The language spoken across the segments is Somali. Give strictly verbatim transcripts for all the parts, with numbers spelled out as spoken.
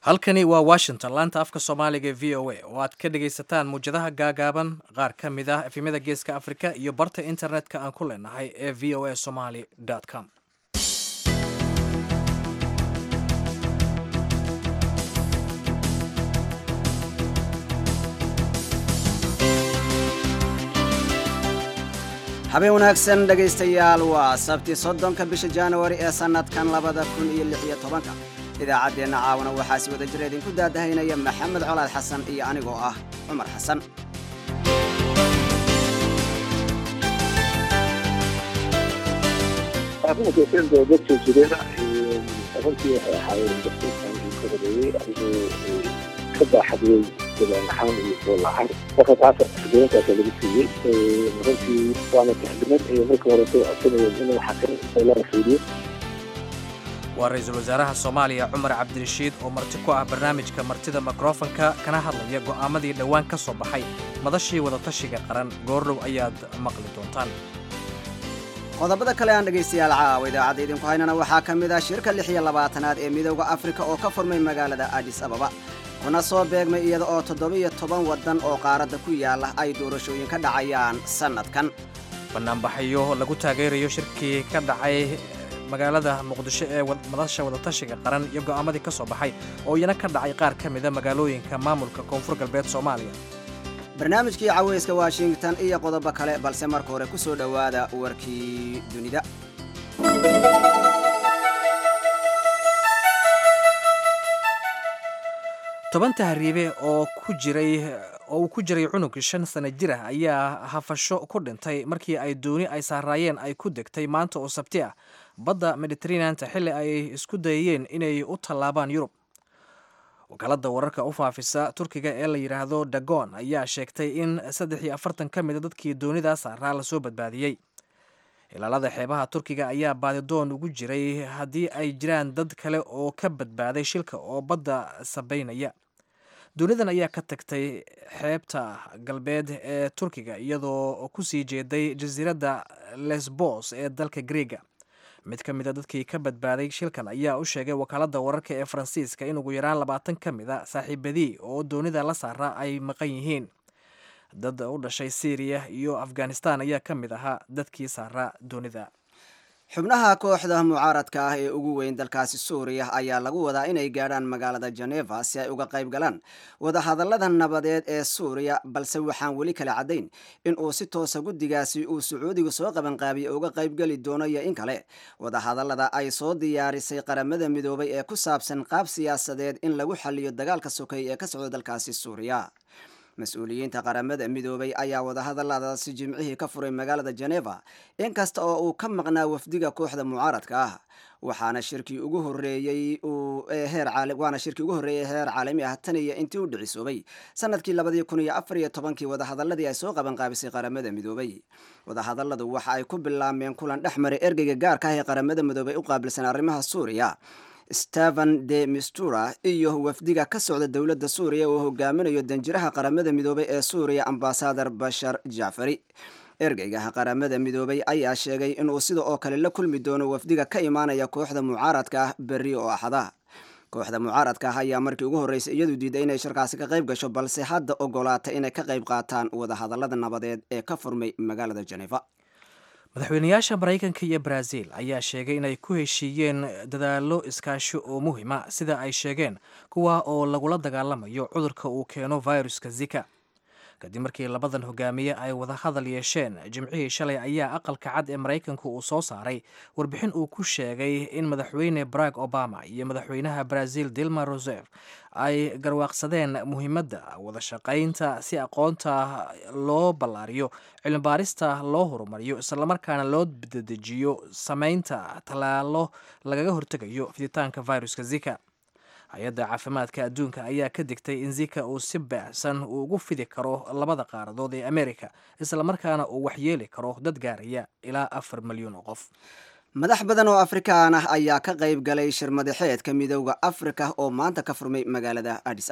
halkani waa washington laanta afka soomaaliga ee v o a oo aad ka dhagaysataan muwjadaha gaagaaban qaar ka mid ah efemyada geeska afrika iyo barta internetka aan ku leenahay ee v o a somaly com. habeen wanaagsan dhegaystayaal waa sabti soddonka bisha januari ee sanadkan labada kun iyo lix iyo tobanka idaacaddeenna caawana waxaa si wada jir idinku daadahaynaya maxamed colaad xasan iyo anigoo ah cumar xasan. dadka jirena runtii waxay ahaayeen dastuurkan ka horeeyey adigoo ka baaxadiyey deegaan ahaan iyo bool ahaan marka taas deegaankaasa lagu siiyey runtii waana taxdiman iyo marka hore soo codsanayeen in xakan lala fiiriyo. waa ra-iisul wasaaraha soomaaliya cumar cabdirashiid oo marti ku ah barnaamijka martida mikrofonka kana hadlaya go'aamadii dhowaan ka soo baxay madashii wadatashiga qaran goordhow ayaad maqli doontaan. qodobada kale aan dhegaystayaal caawa idaacadda idinku haynana waxaa ka mid ah shirka lix iyo labaatanaad ee midowda afrika oo ka furmay magaalada adis ababa kuna soo beegmay iyada oo toddoba-iyo toban waddan oo qaaradda ku yaala ay doorashooyin ka dhacayaan sannadkan. banaanbaxayo lagu taageerayo shirkii ka dhacay magaalada muqdisho ee madasha wadatashiga qaran iyo go'aamadii ka soo baxay oo iyana ka dhacay qaar ka mida magaalooyinka maamulka koonfur galbeed soomaaliya. barnaamijkii caweyska washington iyo qodobo kale balse marka hore ku soo dhowaada warkii dunida. toban tahriibe oo ku jiray oo uu ku jiray cunug shan sano jir ah ayaa hafasho ku dhintay markii ay dooni ay saaraayeen ay ku degtay maanta oo sabti ah badda mediteraneanta xilli ay isku dayayeen inay u tallaabaan yurub. wakaaladda wararka u faafisa turkiga ee la yidhaahdo dagon ayaa sheegtay in saddex iyo afartan ka mida dadkii doonidaa saaraa lasoo badbaadiyey. ilaalada xeebaha turkiga ayaa baadidoon ugu jiray haddii ay jiraan dad kale oo ka badbaaday shilka oo badda sabaynaya. doonidan ayaa ka tagtay xeebta galbeed ee turkiga iyadoo ku sii jeeday jasiiradda lesbos ee dalka greega. mid ka mida dadkii ka badbaaday shilkan ayaa u sheegay wakaaladda wararka ee faransiiska in ugu yaraan labaatan ka mida saaxiibadii oo doonida la saaraa ay maqan yihiin. dad u dhashay syriya iyo afghanistan ayaa ka mid ahaa dadkii saaraa doonida. xubnaha kooxda mucaaradka ah ee ugu weyn dalkaasi suuriya ayaa lagu wadaa inay gaadhaan magaalada geneva si ay uga qayb galaan wadahadallada nabadeed ee suuriya balse waxaan weli kala caddayn in uu si toosa guddigaasi uu sacuudigu soo qabanqaabiye uga qaybgeli doono iyo in kale. wadahadallada ay soo diyaarisay qaramada midoobay ee ku saabsan qaab siyaasadeed in lagu xaliyo dagaalka sokay ee ka socda dalkaasi suuriya. mas-uuliyiinta qaramada midoobay ayaa wadahadalladaasi jimcihii ka furay magaalada geneva inkasta oo uu ka maqnaa wafdiga kooxda mucaaradka ah waxaana shirkii ugu horeeyey waana shirkii ugu horreeyey heer caalami ah tan iyo intii u dhicisoobay sanadkii labadii kun iyo afar iyo tobankii wadahadalladii ay soo qabanqaabisay qaramada midoobay. wadahadalladu waxa ay ku bilaabmeen kulan dhex maray ergeyga gaarka ah ee qaramada midoobay u qaabilsan arrimaha suuriya steven de mistura iyo wafdiga ka socda dowladda suuriya oo hogaaminayo danjiraha qaramada midoobay ee suuriya ambasadar bashar jacfari. ergeygaha qaramada midoobay ayaa sheegay inuu sida oo kale la kulmi doono wafdiga ka imaanaya kooxda mucaaradka ah berri oo axada. kooxda mucaaradka ah ayaa markii ugu horreysay iyadu diiday inay shirkaasi ka qayb gasho balse hadda ogolaatay inay ka qayb qaataan wadahadallada nabadeed ee ka furmay magaalada geneva. madaxweynayaasha maraykanka iyo brazil ayaa sheegay inay ku heshiiyeen dadaallo iskaashi oo muhiima sida ay sheegeen kuwa oo lagula dagaalamayo cudurka uu keeno viruska zika. kadib markii labadan hogaamiye ay wada hadal yeesheen jimcihii shalay ayaa aqalka cad ee maraykanka uu soo saaray warbixin uu ku sheegay in madaxweyne barack obama iyo madaxweynaha brazil dilma rousseff ay garwaaqsadeen muhiimadda wada shaqaynta si aqoonta loo ballaariyo cilmibaarista loo horumariyo islamarkaana loo dedejiyo samaynta tallaalo lagaga hortegayo fiditaanka viruska zika. hay-adda caafimaadka adduunka ayaa ka digtay in zika uu si baahsan uu ugu fidi karo labada qaaradood ee amerika islamarkaana uu waxyeeli karo dad gaaraya ilaa afar milyan oo qof. madax badan oo afrikaan ah ayaa ka qayb galay shir madaxeedka midowda afrika oo maanta ka furmay magaalada adis ababa.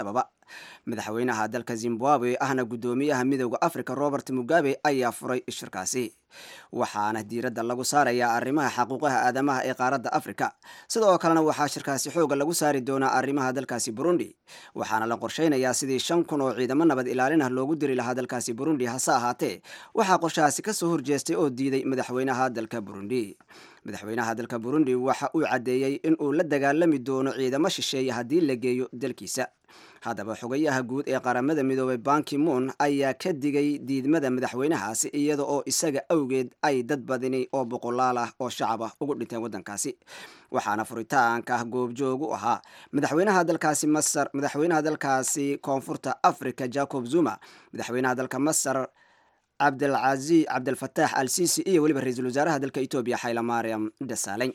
madaxweynaha dalka Zimbabwe ahna gudoomiyaha midowga Afrika Robert Mugabe ayaa furay shirkaasi waxaana diiradda lagu saarayaa arrimaha xuquuqaha aadamaha ee qaaradda Afrika sidoo kalena waxaa shirkaasi xoog lagu saari doonaa arrimaha dalkaasi Burundi waxaana la qorsheynayaa sidii shan kun oo ciidamo nabad ilaalin ah loogu diri lahaa dalkaasi Burundi hase ahaatee waxaa qorshahaasi ka soo horjeestay oo diiday madaxweynaha dalka Burundi madaxweynaha dalka Burundi waxa uu cadeeyay in uu la dagaalami doono ciidamo shisheeye haddii la geeyo dalkiisa haddaba xogayaha guud ee qaramada midoobay Ban Ki-moon ayaa ka digay diidmada madaxweynahaasi iyada oo isaga awgeed ay dad badani oo boqolaal ah oo shacab ah ugu dhinteen wadankaasi waxaana furitaanka goobjoog u ahaa madaxweynaha dalkaasi Masar madaxweynaha dalkaasi Koonfurta Afrika Jacob Zuma madaxweynaha dalka Masar Abdelaziz Abdel Fattah al-Sisi iyo waliba ra'iisul wasaaraha dalka Ethiopia Haile Mariam Desalegn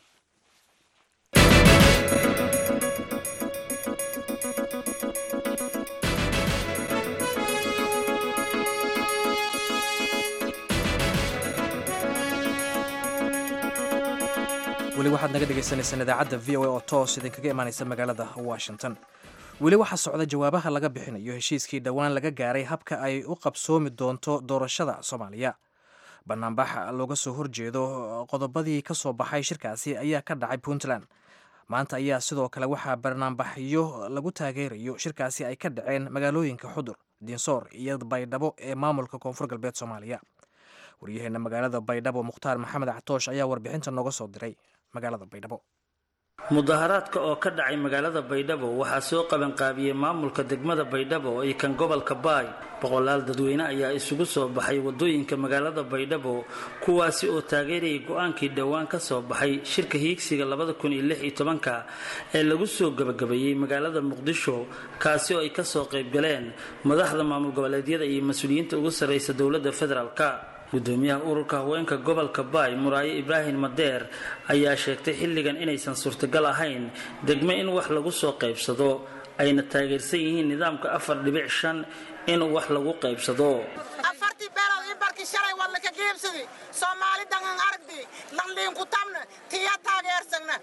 weli waxaad naga dhagaysanaysaan idaacadda v o a oo toos idinkaga imaanaysa magaalada Washington weli waxaa socda jawaabaha laga bixinayo heshiiskii dhowaan laga gaaray habka ay u qabsoomi doonto doorashada Soomaaliya banaanbax looga soo horjeedo qodobadii ka soo baxay shirkaasi ayaa ka dhacay Puntland maanta ayaa sidoo kale waxaa banaanbaxyo lagu taageerayo shirkaasi ay ka dhaceen magaalooyinka Xudur Dinsoor iyo Baydhabo ee maamulka Koonfur Galbeed Soomaaliya waryaheena magaalada Baydhabo Mukhtaar Maxamed Catoosh ayaa warbixinta nooga soo diray magaalada Baydhabo mudaharaadka oo ka dhacay magaalada Baydhabo waxaa soo qaban qaabiyay maamulka degmada Baydhabo iyo kan gobolka Baay boqolaal dadweyne ayaa isugu soo baxay wadooyinka magaalada Baydhabo kuwaasi oo taageeray go'aankii dhawaan ka soo baxay shirka hiigsiga laba kun iyo lix iyo toban ee lagu soo gabagabeeyay magaalada Muqdisho kaasi oo ay ka soo qayb galeen madaxda maamul goboleedyada iyo mas'uuliyiinta ugu sareysa dawladda federaalka gudoomiyaha ururka haweenka gobolka Baay Muraaye Ibrahim Madeer ayaa sheegtay xilligan inaysan suurtagal ahayn degmo in wax lagu soo qaybsado ayna taageersan yihiin nidaamka afar dhibic shan in wax lagu qaybsado afartii beelood in barkii shalay wala ka geebsaday Soomaali dangan aragdi lanliin ku tamna tiya taageersana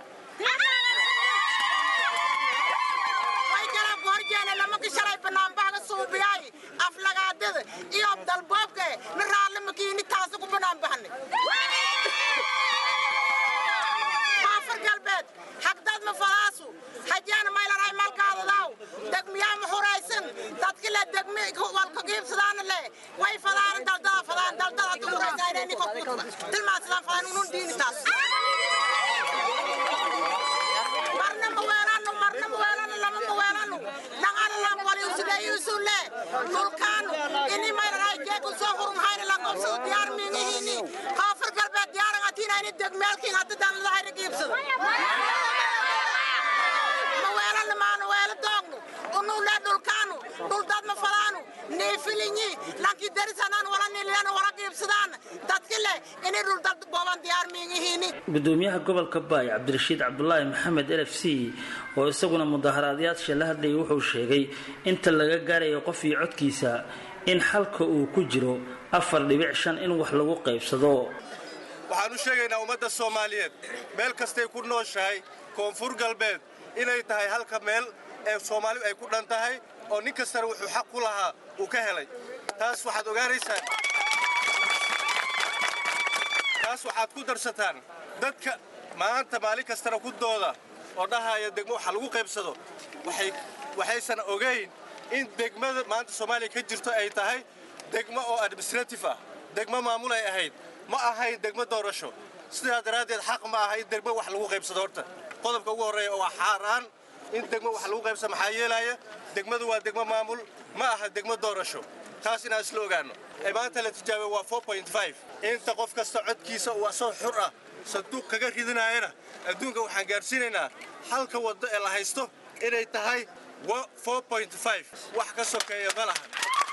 way kala gorjeena lama ka shalay banaanbaga suubiyay aflagaadada iyo dalboobka niraale makiini taas ku banaanbaxnay afar galbeed xaqdad ma falaasu hajaan ma ilaahay malkaada daaw degmiyaa ma xuraysan dadka la degmi wal ka geebsadaan le way falaan daldada falaan daldada tu xuraysan ni ko tilmaasaan falaan unun diini taas marna ma weerano marna ma weerano lama ma weerano dangan la wali usidey usule dulkan ini ma ilaahay jeeku soo xurun hayna la qabso diyaar miinihini afar galbeed diyaar atina ini degmeelkiin hadda dan la hayna geebsado ma weerano ma weerano doogno unu la dulkanu dul dad ma falaano neefilinyi lanki darisanan wala nilan wala geebsadaan dadka le ini dul dad booban diyaar miinihini gudoomiyaha gobolka Baay Cabdirashiid Cabdullaahi Maxamed L F C oo isaguna mudaharaadyaasha la hadlay wuxuu sheegay inta laga gaarayo qof iyo codkiisa in xalka uu ku jiro afar dhibic shan in wax lagu qaybsado waxaan u sheegaynaa ummadda Soomaaliyeed meel kastay ku nooshahay Koonfur Galbeed inay tahay halka meel ee Soomaalidu ay ku dhan tahay oo nin kasta wuxuu xaq ku lahaa uu ka helay taas waxaad ogaanaysaa taas waxaad ku darsataan dadka maanta maalin kasta ku dooda oo dhahaya degmo waxa lagu qaybsado waxay waxaysan ogeyn in degmada maanta Soomaaliya ka jirto ay tahay degmo oo administrative ah degmo maamul ay ahayd ma ahayn degmo doorasho sidaa daraadeed xaq ma ahayn degmo wax lagu qaybsado horta qodobka ugu horeeya waa xaraan in degmo wax lagu qaybsado maxaa yeelaya degmadu waa degmo maamul ma aha degmo doorasho taas inaan isla ogaano ee maanta la tijaabay waa four point five inta qof kasta codkiisa uu soo xur ah sanduuq kaga ridinaayna adduunka waxaan gaarsiinaynaa halka wado ee la haysto inay tahay four point five wax ka sokeeya malaha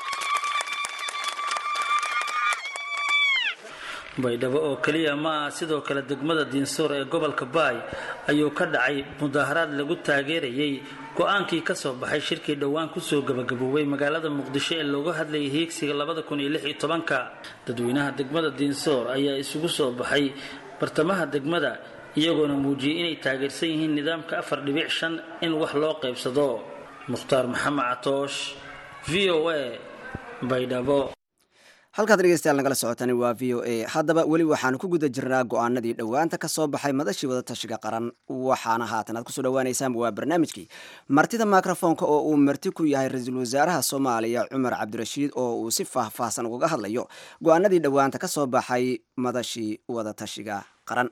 Baydhabo oo kaliya ma sidoo kale degmada Dinsoor ee gobolka Baay ayuu ka dhacay mudaharaad lagu taageerayay go'aankii ka soo baxay shirkii dhawaan ku soo gabagaboobay magaalada Muqdisho ee looga hadlayay hiigsiga laba kun iyo lix iyo toban dadweynaha degmada Dinsoor ayaa isugu soo baxay bartamaha degmada iyagoona muujiyay inay taageersan yihiin nidaamka afar dhibic shan in wax loo qaybsado mukhtaar maxamed catoosh v o a baydhabo. halkaad dhegeystayaal nagala socotani waa v o a. haddaba weli waxaanu ku guda jirnaa go-aanadii dhowaanta ka soo baxay madashii wadatashiga qaran, waxaana haatan aad kusoo dhawaanaysaan waa barnaamijkii martida microfoonka oo uu marti ku yahay ra-iisul wasaaraha soomaaliya cumar cabdirashiid oo uu si faahfaahsan ugaga hadlayo go-aanadii dhowaanta ka soo baxay madashii wadatashiga qaran.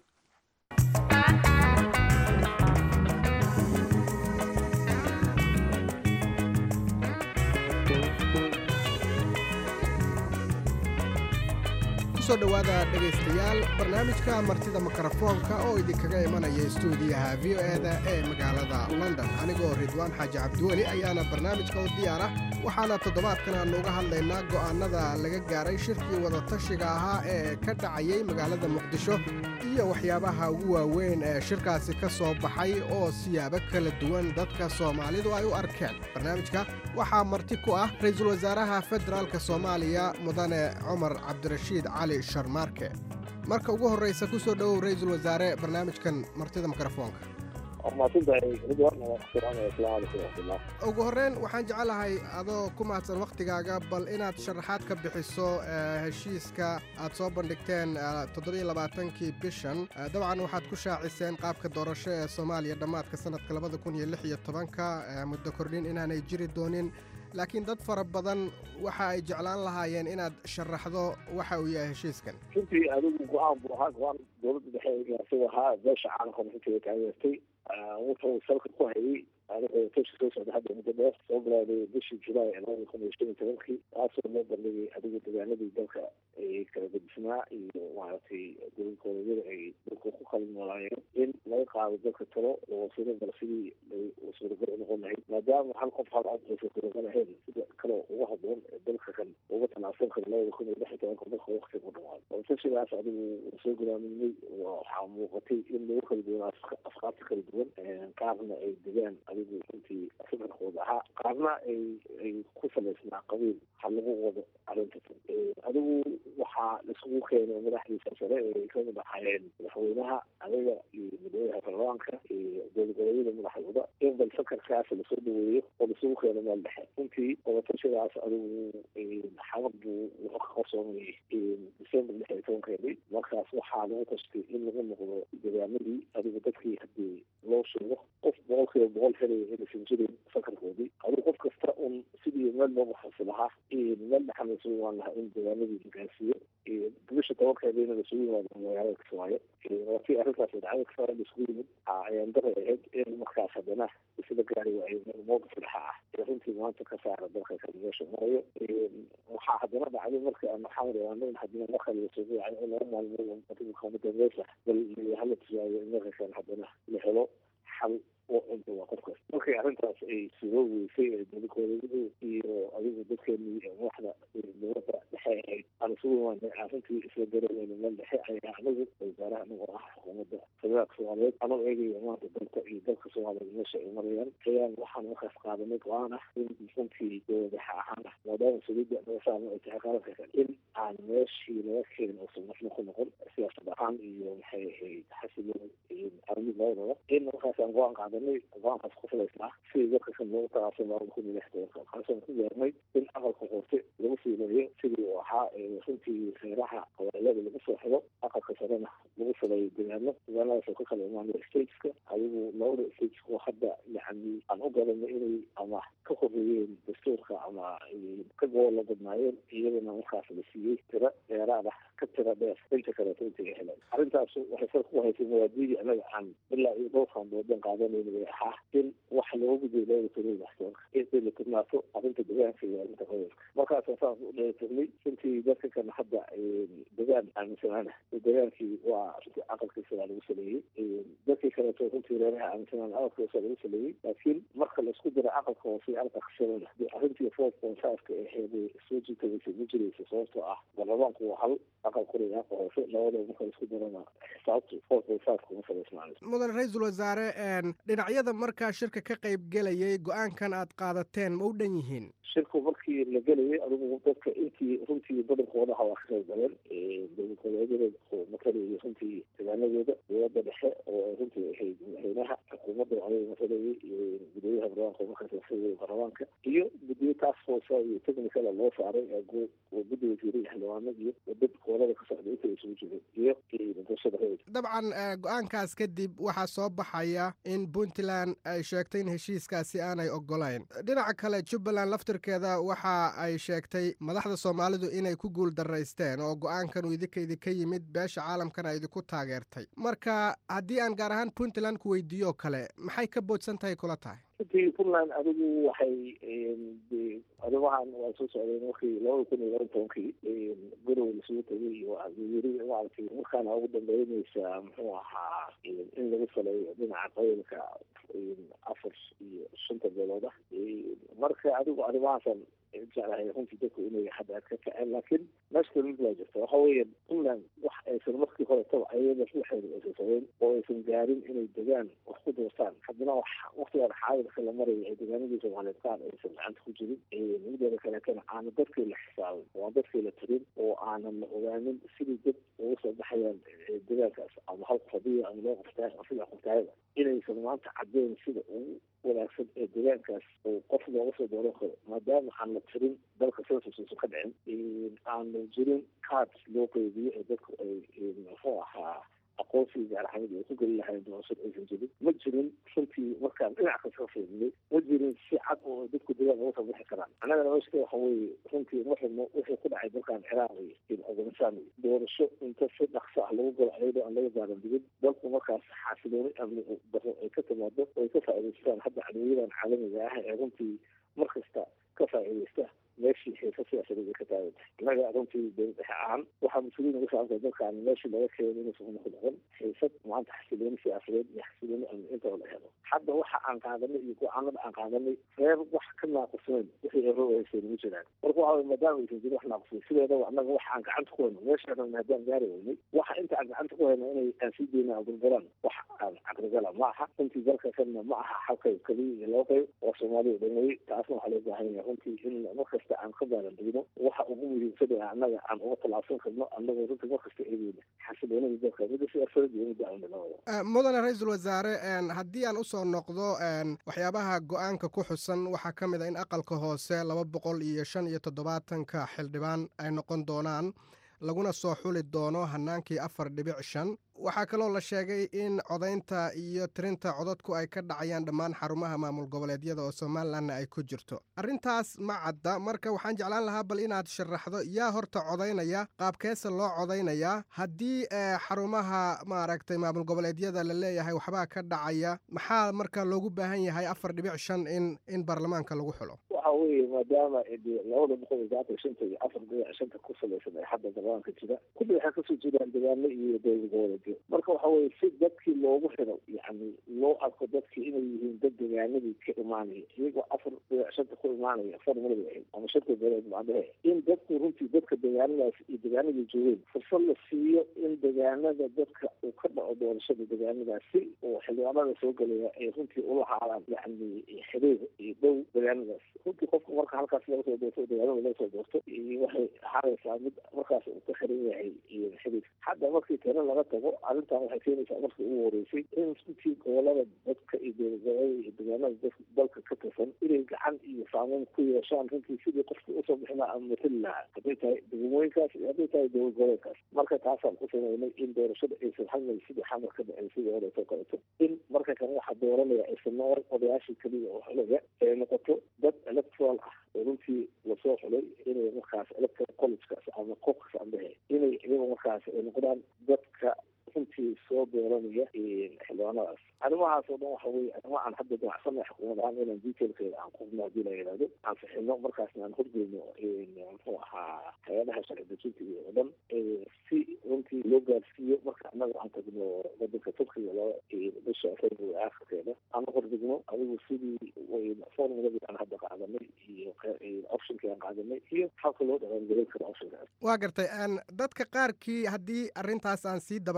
soo dhawaada dhegaystayaal barnaamijka martida mikrofoonka oo idinkaga imanaya stuudiyaha v o e da ee magaalada london. anigoo ridwaan xaaji cabdiweli ayaana barnaamijka u diyaara, waxaana toddobaadkan aanu uga hadlaynaa go'aanada laga gaaray shirkii wadatashiga ahaa ee ka dhacayay magaalada muqdisho iyo waxyaabaha ugu waaweyn ee shirkaasi ka soo baxay oo siyaabo kala duwan dadka soomaalidu ay u arkeen. barnaamijka waxaa marti ku ah ra-iisul wasaaraha federaalka soomaaliya mudane cumar cabdirashiid cali sharmaarke. marka ugu horreysa ku soo dhowow ra-iisul wasaare barnaamijkan martida mikrofoonka. ugu horreyn waxaan jecelahay adoo ku mahadsan wakhtigaaga bal inaad sharaxaad ka bixiso heshiiska aad soo bandhigteen toddobiyo labaatankii bishan. dabcan waxaad ku shaaciseen qaabka doorasho ee soomaaliya dhammaadka sanadka labada kun iyo lix iyo tobanka muddo kordhin inaanay jiri doonin, laakiin dad fara badan waxa ay jeclaan lahaayeen inaad sharaxdo waxa uu yahay heshiiskan. runtii adigu go-aan buu ahaa, go-aan dowladda dhexe isagu ahaa, beesha caalamka runtii taageertay. wuxuu salka ku hayay toshi soo socda hadda muddo dheer soo bilaaday bishii julaay labada kun iyo shan iyo tobankii, taasoo loo bandhigay adigu dagaaladii dalka ay kala gadisnaa iyo maaragtay gobolkoodyada ay dalka ku kala noolaayeen in laga qaado dalka talo oo sida bal sidii ay suuragal u noqon lahayd, maadaama hal qof hal cod aysan suuragal ahayn sida kale uga haboon dalka kan uga tanaasul kara labada kun iyo lix iyo tobanka marka waqti ku dhawaado. tashigaas adigu soo gulaaminay waxaa muuqatay in lagu kala duwan afkaarta kala duwan, qaarna ay degaan adigu runtii fikirkooda ahaa, qaarna ay ay ku salaysnaa qabiil ha lagu wado arrinta. adigu waxaa laisugu keenay madaxdiisa sare ee ka mid ahaayeen madaxweynaha adaga iyo madaxweynaha baarlamaanka iyo dowladgoboleedyada madaxdooda in bal fakarkaas lasoo dhaweeyo oo laisugu keeno meel dhexe. runtii wadatashigaas adigu xabad buu wuxuu ka qarsoomayay december lix iyo tobankeedii. markaas waxaa lagu tastay in lagu noqdo dagaamadii adigu dadkii haddii loo sheego qof boqolkiiba boqol helaya inaysan jirin fakarkoodii, adigu qof kasta un sidii meel loogu xasi lahaa meel dhexan lasugu imaan lahaa in dagaamadii la gaarsiiyo. bisha tobankeediina lasugu yimaado magaalada kismaayo. waakii arrintaas dhacdada kismaayo laisugu yimid ayaan daray ahayd in markaas haddana isla gaari waayay mowqif dhexa ah ee runtii maanta ka saara dalka kale meesha marayo. waxaa haddana dhacday marka maxamed waann haddana marka lasoo yaacay in laba maalmood madameysa bal hala tusaayo in marka kan haddana la helo xal oo cunta waa qofkaas. markay arrintaas ay sugo weysay ee dowladgoboleedyadu iyo adigu dadkeenii madaxda dowladda dhexe ahayd aan isugu imaanay arrintii isla dareemayna meel dhexe ayaa anagu wasaaraha anagoo ah xukuumadda federaalka soomaaliyeed anoo eegaya maanta dalka iyo dalka soomaaliyeed meesha ay marayaan ayaan waxaan markaas qaadanay go-aan ah in runtii dowladaha ahaan ah maadaama saliidda naga saarna ay tahay qaranka kale in aan meeshii laga keenin uusan nafna ku noqon siyaasad ahaan iyo maxay ahayd xasiloon iyo armi labadaba in markaasaan go-aan qaadanay go-aankaas ku filaysnaa sidii dadka kan loogu tagaasay labada kun iyo lix tobanka. waxaasaan ku gaarnay in aqalka hoose lagu fiilayo sidii uu ahaa runtii reeraha qabailada lagu soo xiro, aqalka sarena lagu filayo degaano degaanadaas oo ka kala imaanaya stateska adigu labada stateska hadda yani aan u garanay inay ama ka horeeyeen dastuurka ama ka goola badnaayeen iyadana markaas la siiyey tiro dheeraad ah ka tira dheer inta kaleeto intay heleen. arrintaas waxay sal ku haysay mawaadiidii anaga aan ilaa iyo dhowr qaandoodeen qaadanayna way ahaa in wax looga gudbiyo labada kun iyo lix tobanka intay la tirnaato arrinta degaanka iyo arrinta qabiilka. markaasaan saas u dheelitirnay runtii dadka kan hadda degaan aaminsanaana degaankii waa runtii aqalkiisa waa lagu saleeyey, dadkii kaleeto runtii reeraha aaminsanaan aqalkiisa lagu saleeyey, laakiin marka laisku dira aqalka hoose iyo aqalka sarena arrintii four point five-ka aheeday soo jiitagaysa ma jiraysa sababtoo ah baarlamaanku waa hal aqal kuri aqalka hoose labadaba marka laisku dirana xisaabtu four point five kuma salaysnaanayso. mudan ra-iisul wasaare dhinacyada markaa shirka ka qayb gelayay go-aankan aad qaadateen ma u dhan yihiin? shirku markii la gelayay adigu dadka intii runtii badankooda ha waa ka qayb galeen dowladgoboleedyada matalaya runtii deegaanadooda dowladda dhexe oo runtii ahayd madaxweynaha xukuumadda ayaga matalayay gudooyaha baarlamaanka markaas wasaga baarlamaanka iyo gudiyo task force iyo technical loo saaray guddi wasiire iyo xildhibaano iyo dad gobolada ka socda inta isugu jiray iyo bulshada reer dabcan go-aankaas kadib waxaa soo baxaya in puntland ay sheegtay in heshiiskaasi aanay ogolayn dhinaca kale jubbaland laftirkeeda waxa ay sheegtay madaxda soomaalidu inay ku guul daraysteen oo go-aankan uu idinka idinka yimid beesha caalamkana idinku taageertay marka haddii aan gaar ahaan puntland ku weydiiyo kale maxay ka boodsan tahay kula tahay runtii puntland adigu waxay arrimahan waa soo socdeen markii labada kun iyo laban tobankii garow lasugu tagay wayiri maaragtay markaana ugu dambeynaysa muxuu ahaa in lagu saleeyo dhinaca qabiilka afar iyo shanta beelood ah marka adigu arrimahaasan jeclahay runtii dadku inay hadda ka kaceen laakiin meeshka mid baa jirta waxa weeye puntland wax aysan markii horetaba ayada ruuxeeda aysan sameyn oo aysan gaarin inay degaan wax ku doortaan haddana wax waktigaan xaadirka la maraya ay degaanadii soomaaliyeed qaar aysan gacanta ku jirin mideeda kaleetana aana dadkii la xisaabin oo aan dadkii la tirin oo aanan la ogaanin sidii dad uga soo baxayaan degaankaas ama hal qadiya ama loo qoftaay ama sida qoftaayada inaysan maanta caddeyn sida ugu wanaagsan ee deegaankaas oo qof looga soo dooran karo maadaama aan la tirin dalka censusuusan ka dhicin aanu jirin card loo qeybiyo ee dadku ay muxuu ahaa aqoonsiga gaaraxamid ay ku geli lahayn doorashada aysan jirin ma jirin runtii markaan dhinac kasta ka fiirnay ma jirin si cad oo dadku degaan uga soo bixi karaan annagana meeshka waxa weeye runtii ma xidno wixii ku dhacay dalkan ciraaq iyo afghanistan doorasho inta si dhaqso ah lagu galo ayadoo aan laga gaaran digin dalku markaas xasilooni amni daro ay ka timaado oo ay ka faa'iidaystaan hadda cadawyadan caalamiga ah ee runtii mar kasta ka faa'iidaysta meeshii xiisa siyaasadeed ay ka taagan tahay innaga runtii dowlad dhexe ahaan waxaa mas-uuliyin uga saabsan dalkan meeshii laga keenay inuusan una ku noqon xiisad maanta xasilooni siyaasadeed iyo xasilooni amni intaba la helo hadda waxa aan qaadanay iyo go-aanada aan qaadanay reer wax ka naaqusnayn wixii erohayseen ma jiraan marka waxa weye maadaama aysan jirin wax naaqusnay sideedaba annaga waxa aan gacanta ku hayno meeshaana maadaam gaari weynay waxa inta aan gacanta ku hayno inay aan sii deyna burburaan wax aan caqligala ma aha runtii dalka kanna ma aha hal qayb keliya iyo laba qayb oo soomaaliya dhanwey taasna waxaa loo baahan yahay runtii in markas aan ka baalandegno waxa ugu muhiimsan annaga aan uga tallaabsan karno annagoo runtii markasta eegeyna xasiloonada dalka midda siyaasadeed iyo midda amnilabada mudane ra-iisul wasaare haddii aan usoo noqdo waxyaabaha go-aanka ku xusan waxaa ka mid a in aqalka hoose laba boqol iyo shan iyo toddobaatanka xildhibaan ay noqon doonaan laguna soo xuli doono hanaankii afar dhibic shan waxaa kaloo la sheegay in codaynta iyo tirinta codadku ay ka dhacayaan dhammaan xarumaha maamul goboleedyada oo somalilanna ay ku jirto arrintaas ma cadda marka waxaan jeclaan lahaa bal inaad sharaxdo yaa horta codaynaya qaabkeesa loo codaynayaa haddii xarumaha maaragtay maamul goboleedyada la leeyahay waxbaa ka dhacaya maxaa marka loogu baahan yahay afar dhibic shan in in baarlamaanka lagu xulo waxa weeye maadaama labada boqol iyo saatan shanta iyo afar dhibic shanta ku salaysan ay hadda baarlamaanka jira kulli waxaa kasoo jiraan degaano iyo dowlad goboleed marka waxa weye si dadkii loogu xiro yani loo arko dadkii inay yihiin dad degaanadii ka imaanaya iyagoo afar dhibic shanta ku imaanaya formulada ahayd ama shanta beeleed macdahe in dadku runtii dadka degaanadaas iyo degaanadii joogeen fursad la siiyo in degaanada dadka uu ka dhaco doorashada degaanadaas si oo xildhibaanada soo gelaya ay runtii ula haadaan yani xiriir iyo dhow degaanadaas runtii qofka marka halkaas laga soo doorto degaanada laga soo doorto waxay ahaanaysaa mid markaas uu ka xiran yahay xiriir hadda markii tana laga tago arrintan waxay keenaysaa markii ugu horeysay in runtii gobolada dadka iyo dowladgoboleeda iyo degaanada dalka ka tirsan inay gacan iyo saameyn ku yeeshaan runtii sidii qofka usoo bixin lahaa ama matali lahaa hadday tahay degmooyinkaas iyo hadday tahay dowlad goboleedkaas marka taasaan ku sameynay in doorashada aysan halmay sidii xamar ka dhacay sidii horeeto kaleeto in marka kale waxaa dooranaya aysan noor odayaashii keliya oo xulaga ay noqoto dad electoral ah oo runtii lasoo xulay inay markaas electoral collegekaas ama qofkas ambehe inay iyaga markaas ay noqdaan dadka runtii soo dooranaya xildhibaanadaas arrimahaas oo dhan waxa weye arrimo aan hadda damacsanay xukuumad ahaan inaan detailkeeda aan qufno haddii la yidhahdo aan fixino markaasna aan horgeyno muxuu ahaa hay-adaha sharci dejinta iyo o dhan si runtii loo gaarsiiyo marka annaga aan tagno wadanka turkiga loo bisha february aakhirkeeda aan hordigno adigu sidii formuladii aan hadda qaadanay iyo optionkii aan qaadanay iyo halka loo dhaqangelin karo optionkaas waa gartay dadka qaarkii haddii arrintaas aan sii dabagalo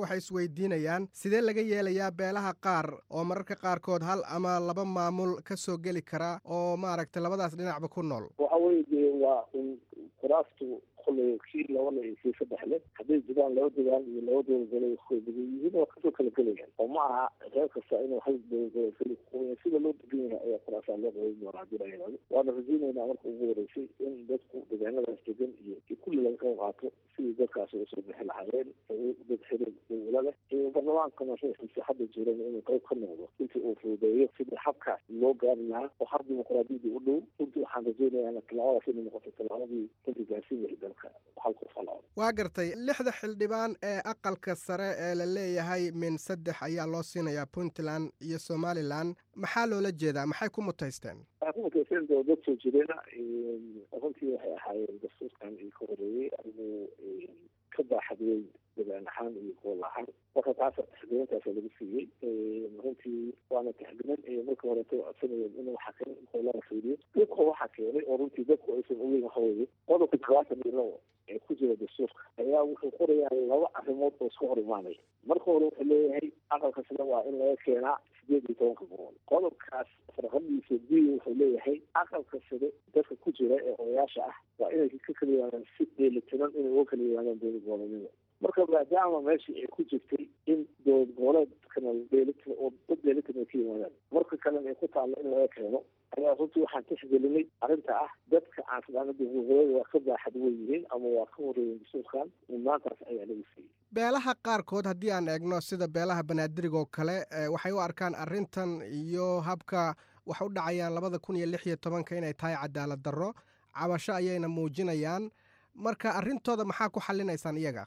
waxay isweydiinayaan sidee laga yeelayaa beelaha qaar oo mararka qaarkood hal ama laba maamul ka soo geli kara oo maaragtay labadaas dhinacba ku nool waxa weeye dee waa in kuraastu kolley kii labana iyo kii saddexle hadday jiraan laba degaan iyo laba dowladgole koodaga yihiin waa kasoo kala gelayaan oo ma aha reer kasta inuu hal dowladgole keli sida loo degan yahay ayaa kuraasaa loo qaban doonaa hadii la yidhahdo waana rajaynaynaa marka ugu horeysay in dadku deegaanadaas degan iyo iyo kulli laga qayb qaato sidii dadkaas uga soo bixi lahaayeen dad xiriir dowla leh iyo barlamaankana ruuxiisa hadda jiran inuu qayb ka noqdo intii uu fududeeyo sidii habkaas loo gaari lahaa oo hab dimuqraadiyadii u dhow runtii waxaan rajaynayaa tallaabadaas inay noqoto tallaabadii runtii gaarsiin lahay dalka waa gartay lixda xildhibaan ee aqalka sare ee la leeyahay min saddex ayaa loo siinayaa puntland iyo somalilan maxaa loola jeedaa maxay ku mutaysteen waxay ku mutaysteen doo dad soo jireena runtii waxay ahaayeen dastuurkan io ka horeeyey aniguu ka baaxadiyey degaan ahaan iyo gool ahaan marka taasa taxgelintaasa lagu siiyey runtii waana taxgelin marka horeeta codsanayeen in waxa keen goolada fiiriyo dadka waxa keenay oo runtii dadku aysan ogeyn waxa weeye qodobka todobaatan iyo labo ee ku jira dastuurka ayaa wuxuu qorayaa laba arrimood oo iska hor imaanaya marka hore wuxuu leeyahay aqalka sida waa in laga keenaa sideed iyo tobanka boqol qodobkaas farqadiisa b wuxuu leeyahay aqalka sida dadka ku jira ee odayaasha ah waa inay ka kala yimaadaan si dheelitiran inay uga kala yimaadaan dowlad goboleedyada marka maadaama meeshii ay ku jirtay in dowlad goboleedkana dheelitir oo dad dheelitir ay ka yimaadaan marka kalena ay ku taallo in laga keeno ayaa runtii waxaan tixgelinay arrinta ah dadka aan sidaan dowladgoboleed waa ka baaxad weyn yihiin ama waa ka horeeyen dastuurkan maantaas ayaa lagu siiyey beelaha qaarkood haddii aan eegno sida beelaha banaadirigoo kale waxay u arkaan arrintan iyo habka wax u dhacayaan labada kun iyo lix iyo tobanka inay tahay cadaalad darro cabasho ayayna muujinayaan marka arrintooda maxaa ku xallinaysaan iyaga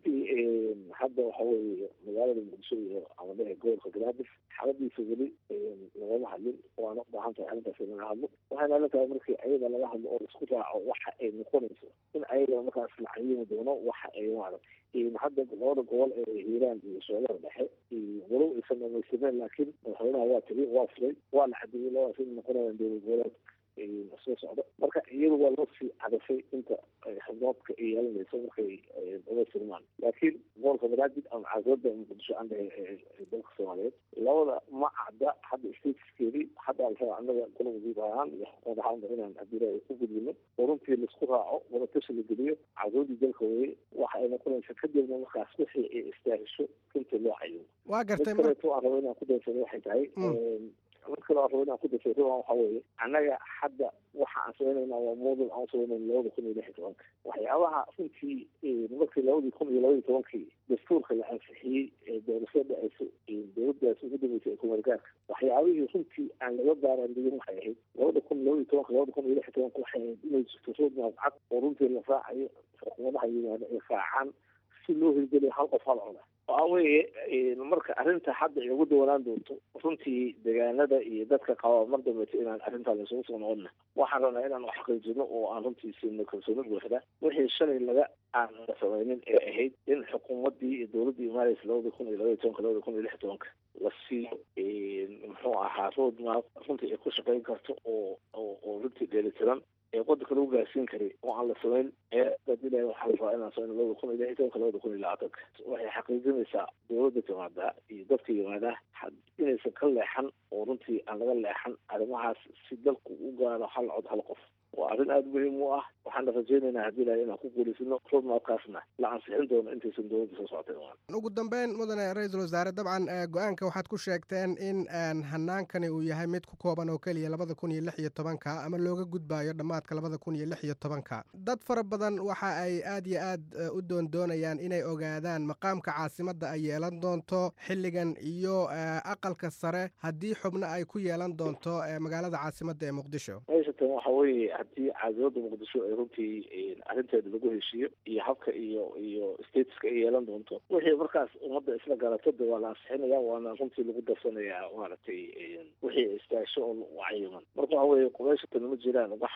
hadda waxa weeye magaalada muqdisho iyo amadaha gobolka garaadis xaaladiisa weli lagama hadlin waana u baahan tahay arrintaas in laga hadlo waxayna la tahay markii ayaga laga hadlo oo laisku raaco waxa ay noqonayso in ayaga markaas la cayimi doono waxa ay maaragtay hadda labada gobol ee hiiraan iyo soolada dhexe walow aysan dhamaystiren laakiin madaxweynaha waa tegi waa furay waa la cadeeyey labadaas in noqonayaan dowlad goboleed soo socdo marka iyadu waa loo sii cadafay inta xubnoodka ay yeelanayso markay uga sirmaan laakiin gobolka banaadid ama caasimada muqdisho aan dhahay dalka soomaaliyeed labada ma cadda hadda statuskeedii hadda alraa annaga kula wasiir ahaan iyo xukuumad ahaanba inaan adira ku gudbino oo runtii laisku raaco wadatashi la geliyo caasimada dalka weye waxa ay noqonaysa kadibna markaas wixii ay istaahisho intii loo cayo waa gartay mid kaleeto aan rabo inaan ku daysano waxay tahay mid kale aan rabo inaan ku dasay ruban waxa weeye annaga hadda waxa aan sameynayna waa moodul aan sameynayna labada kun iyo lix iyo tobanka waxyaabaha runtii markii labadii kun iyo labaiyo tobankii dastuurka la ansixiyey ee doorashada dhaceysa dowladaas ugu dambeysay ee kumeelgaarka waxyaabihii runtii aan laga baaraandigin waxay ahayd labada kun iyo labaiyo tobanka labada kun iyo lix iyo tobanka waxay ahayd inay jirto roadmap cad oo runtii la raacayo xukuumadaha yimaada ay raacaan si loo hirgeliyo hal qof hal coda waxa weeye marka arrinta hadda ay ugu dawanaan doonto runtii deegaanada iyo dadka qaba mar dambeeto inaan arrintaas isugu soo noqonna waxaan rabnaa inaan xaqiijino oo aan runtii siino kalsooni buuxda wixii shalay laga aan la samaynin ee ahayd in xukuumaddii iyo dowladdii imaanaysa labada kun iyo labaiyo tobanka labada kun iyo lix iyo tobanka la siiyo muxuu ahaa roadmap runtii ay ku shaqayn karto oo oo oo runtii dheelitiran ee wadanka lagu gaarsiin karay oo aan la samayn ee dadila waxaa la rabaa inaan samayno labada kun iyo lix iyo tobanka labada kun iyo labaatanka waxay xaqiijinaysaa dowladda timaada iyo dadka yimaada inaysan ka leexan oo runtii aan laga leexan arrimahaas si dalku u gaaro hal cod hal qof waa arrin aada muhiim u ah waxaana rajaynaynaa haddii ilahay inaan ku guulaysano roadmapkaasna la ansixin doono intaysan dowladda soo socotay ugu dambeyn mudane ra-iisul wasaare dabcan go-aanka waxaad ku sheegteen in hanaankani uu yahay mid ku kooban oo keliya labada kun iyo lix iyo tobanka ama looga gudbaayo dhammaadka labada kun iyo lix iyo tobanka dad fara badan waxa ay aad iyo aad u doondoonayaan inay ogaadaan maqaamka caasimadda ay yeelan doonto xilligan iyo aqalka sare haddii xubno ay ku yeelan doonto magaalada caasimadda ee muqdisho meeshatan waxa weeye haddii caasimada muqdisho ay runtii arrinteeda lagu heshiiyo iyo habka iyo iyo statuska ay yeelan doonto wixii markaas ummadda isla garato de waa la ansixinaya waana runtii lagu darsanayaa maaragtay wixii istaasho oo cayiman marka waxa weeye qubayshatan ma jiraan wax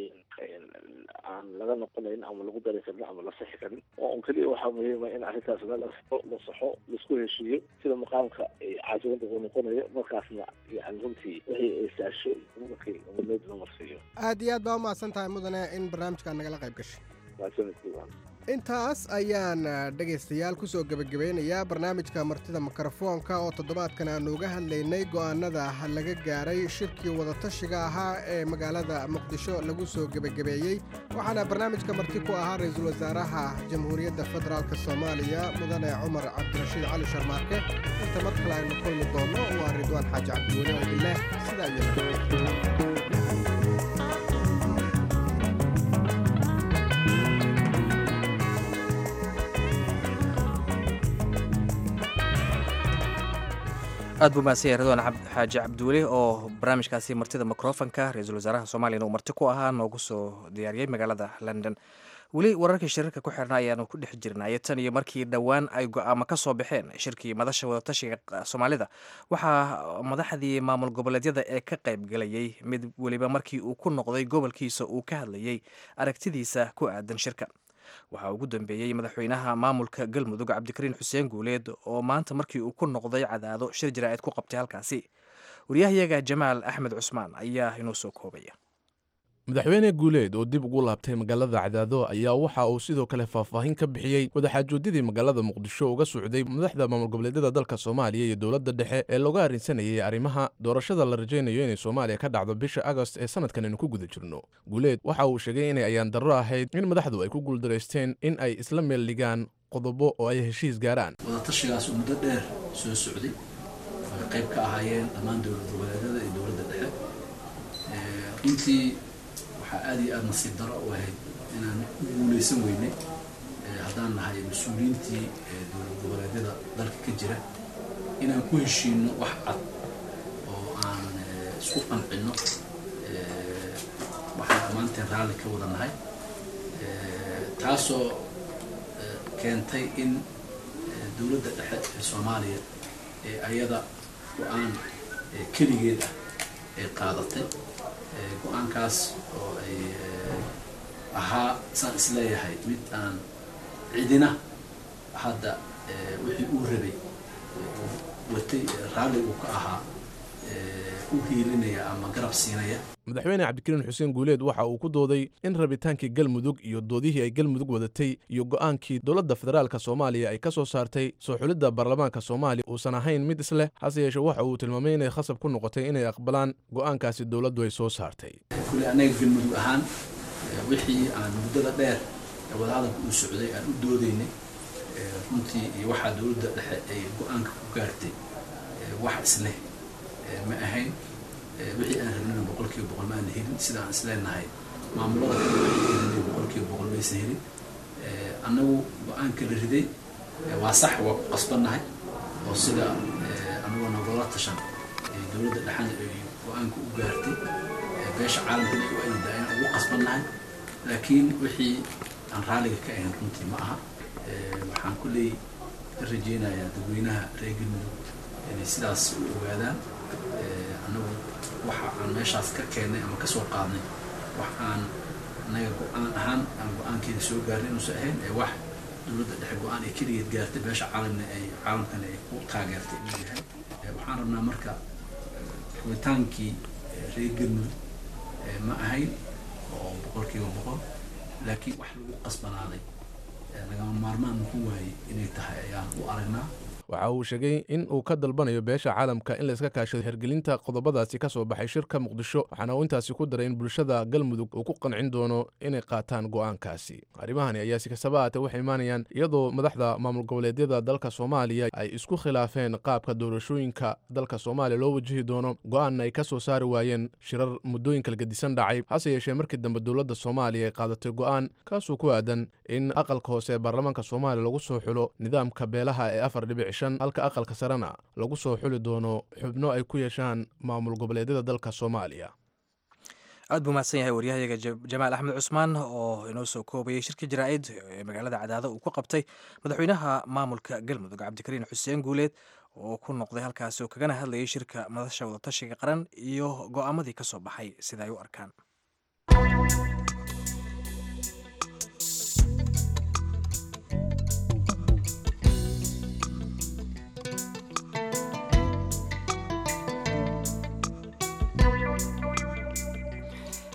aan laga noqonayn ama lagu dari karin ama la sixi karin oo un keliya waxaa muhiima in arrintaas la la saxo laisku heshiiyo sida maqaamka caasimada uu noqonayo markaasna yani runtii wixii istaasho markii ummadnooda la marsiiyo aad iyo aad baa umahadsan tahay mudane in barnaamijkaa nagala qayb gashay mahadsanid intaas ayaan dhegaystayaal kusoo gebagabeynayaa barnaamijka martida mikrofoonka oo toddobaadkan aanu uga hadlaynay go'aanada laga gaaray shirkii wadatashiga ahaa ee magaalada muqdisho lagu soo gebagabeeyey waxaana barnaamijka marti ku ahaa ra-iisul wasaaraha jamhuuriyadda federaalk soomaaliya mudane cumar cabdirashiid cali sharmaarke inta mar kale aynu kulmi doono waa ridwaan xaaji cabdiweli oo idinleh sidaa iyo aad buu mahadsanyahay ridwaan xaaji cabdiweli oo barnaamijkaasi martida mikrofonka ra-iisul wasaaraha soomaaliyana uu marti ku ahaa noogu soo diyaariyey magaalada london weli wararkii shirarka ku xirna ayaanu ku dhex jirnay tan iyo markii dhowaan ay go'aamo ka soo baxeen shirkii madasha wadatashiga soomaalida waxaa madaxdii maamul goboleedyada ee ka qayb galayay mid weliba markii uu ku noqday gobolkiisa uu ka hadlayay aragtidiisa ku aadan shirka waxaa ugu dambeeyey madaxweynaha maamulka galmudug cabdikariin xuseen guuleed oo maanta markii uu ku noqday cadaado shir jaraa'id ku qabtay halkaasi waryahayaga jamaal axmed cusmaan ayaa inoo soo koobaya madaxweyne guuleed oo dib ugu laabtay magaalada cadaado ayaa waxa uu sidoo kale faahfaahin ka bixiyey wadaxaajoodidii magaalada muqdisho uga socday madaxda maamul goboleedyada dalka soomaaliya iyo dowladda dhexe ee looga arrinsanayay arrimaha doorashada la rajaynayo inay soomaaliya ka dhacdo bisha agost ee sanadkan aynu ku guda jirno guuleed waxa uu sheegay inay ayaan darro ahayd in madaxdu ay ku guuldaraysteen in ay isla meel dhigaan qodobo oo ay heshiis gaaraan wadatashigaas oo muddo dheer soo socday ay qayb ka ahaayeen dhammaan dowlad goboleedyada iyo dowladda dhexe runtii waxaa aad iyo aad nasiib daro u ahayd inaan u guulaysan weynay haddaan nahay mas-uuliyiintii dowlad goboleedyada dalka ka jira inaan ku heshiino wax cad oo aan isku qancinno waxaan dhammaanteen raalli ka wada nahay taasoo keentay in dowladda dhexe ee soomaaliya ee ayada go-aan keligeed ah ay qaadatay go-aankaas oo ay ahaa saan isleeyahay mid aan cidina hadda wixii uu rabay watay raalli uu ka ahaa u hiilinaya ama garab siinaya madaxweyne cabdikariin xuseen guuleed waxa uu ku dooday in rabitaankii galmudug iyo doodihii ay galmudug wadatay iyo go'aankii dowladda federaalka soomaaliya ay ka soo saartay soo xulidda baarlamaanka soomaaliya uusan ahayn mid isleh hase yeeshee waxa uu tilmaamay inay khasab ku noqotay inay aqbalaan go'aankaasi dowladdu ay soo saartay kule annaga galmudug ahaan wixii aan muddada dheer ee wadahadalka uu socday aan u doodaynay runtii iyo waxaa dowladda dhexe ay go'aanka ku gaartay wax isleh ma ahayn wixii aan rabnayna boqolkiiba boqol ma aan helin sida aan isleenahay maamulada kale waxay helin boqolkiiba boqol maysan helin annagu go-aanka la riday waa sax waa ku qasbannahay oo sida anagoo nagoola tashan dowladda dhexana ay go-aanka u gaartay beesha caalamkana ay u aydaayeen ugu qasbannahay laakiin wixii aan raalliga ka ahayn runtii ma aha waxaan kulley ka rajaynayaa dadweynaha reer galmudug inay sidaas u ogaadaan annagu waxa aan meeshaas ka keennay ama ka soo qaadnay wax aan annaga go-aan ahaan aan go-aankeeda soo gaarnay inuusan ahayn ee wax dowladda dhexe go-aan ay keligeed gaartay beesha caalamna ay caalamkana ay ku taageertay inuu yahay waxaan rabnaa marka rabitaankii reer galmudug ma ahayn oo boqolkiiba boqol laakiin wax lagu qasbanaaday lagama maarmaan muxuu waayey inay tahay ayaan u aragnaa waxa uu sheegay in uu ka dalbanayo beesha caalamka in la iska kaashado hergelinta qodobadaasi ka soo baxay shirka muqdisho waxaana uu intaasi ku daray in bulshada galmudug uu ku qancin doono inay qaataan go'aankaasi arrimahani ayaa si kastaba ahaatee waxay imaanayaan iyadoo madaxda maamul goboleedyada dalka soomaaliya ay isku khilaafeen qaabka doorashooyinka dalka soomaaliya loo wajihi doono go'aanna ay ka soo saari waayeen shirar muddooyinka lagadisan dhacay hase yeeshee markii dambe dowladda soomaaliya ay qaadatay go'aan kaasuu ku aadan in aqalka hoose ee baarlamaanka soomaaliya lagu soo xulo nidaamka beelaha ee afar dhibic halka aqalka sarena lagu soo xuli doono xubno ay ku yeeshaan maamul goboleedyada dalka soomaaliya aad buu mahadsan yahay waryahayaga jamaal axmed cusmaan oo inoo soo koobayay shirka jaraa'id ee magaalada cadaado uu ku qabtay madaxweynaha maamulka galmudug cabdikariin xuseen guuleed oo ku noqday halkaasi oo kagana hadlayay shirka madasha wadatashiga qaran iyo go'aamadii ka soo baxay sida ay u arkaan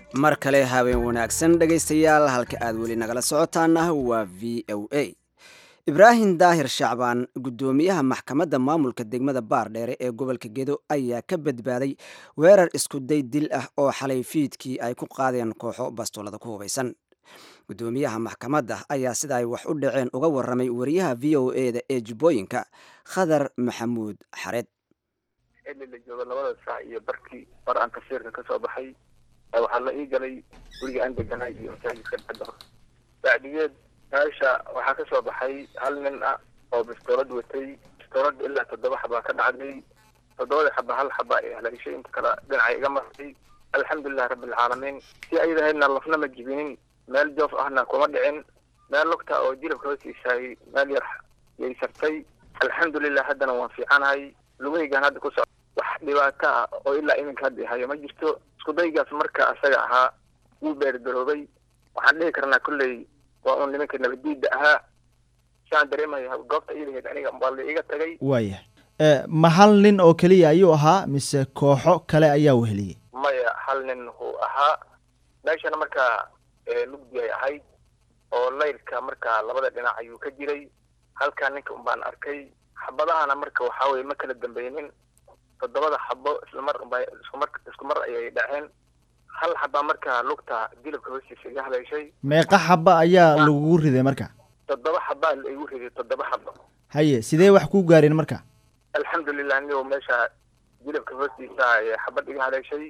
mar kale habeen wanaagsan dhegaystayaal halka aad weli nagala socotaana waa v o a ibraahim daahir shacbaan guddoomiyaha maxkamadda maamulka degmada baardheere ee gobolka gedo ayaa ka badbaaday weerar iskuday dil ah oo xalay fiidkii ay ku qaadeen kooxo bastoolada ku hubaysan guddoomiyaha maxkamadda ayaa sida ay wax u dhaceen uga warramay wariyaha v o a da ee jubbooyinka khadar maxamuud xareed xilli la joogo labada saac iyo barkii hor aan tafsiirka ka soo baxay waxaa la ii galay guriga aan deganay iyo masaajidka dhexda bacdigeed meesha waxaa ka soo baxay hal nin ah oo bistoolad watay bistoolad ilaa toddoba xabaa ka dhacday toddobada xaba hal xaba ee haleeshay inta kale dhinacay iga martay alxamdulilah rabbilcaalamiin si aydahaydna lafna ma jibinin meel joof ahna kuma dhicin meel lugta oo jilibka hoostiisaay meel yar yay sartay alxamdulilah haddana waan fiicanahay lugahaygaan hadda ku socda wax dhibaato ah oo ilaa iminka hadda hayo ma jirto iskudaygaas marka asaga ahaa wuu beergaroobay waxaan dhihi karnaa kolley waa un nimanka nabadiida ahaa saan dareemaya goobta iidaheed aniga waa la iga tagay waaya ma hal nin oo keliya ayuu ahaa mise kooxo kale ayaa weheliyey maya hal nin wuu ahaa meeshana markaa mugdi ay ahayd oo layrka markaa labada dhinac ayuu ka jiray halkaa ninka un baan arkay xabadahana marka waxaa weye ma kala dambaynin toddobada xabo islamar unba iskumar isku mar ayay dhaceen hal xaba markaa lugta jilibka hoostiisa iga haleeshay meeqa xaba ayaa lagugu riday marka toddoba xabaa la igu riday toddoba xabo haye sidee wax ku gaareen marka alxamdulilah niyo meesha jilibka hoostiisa ayay xabad iga haleeshay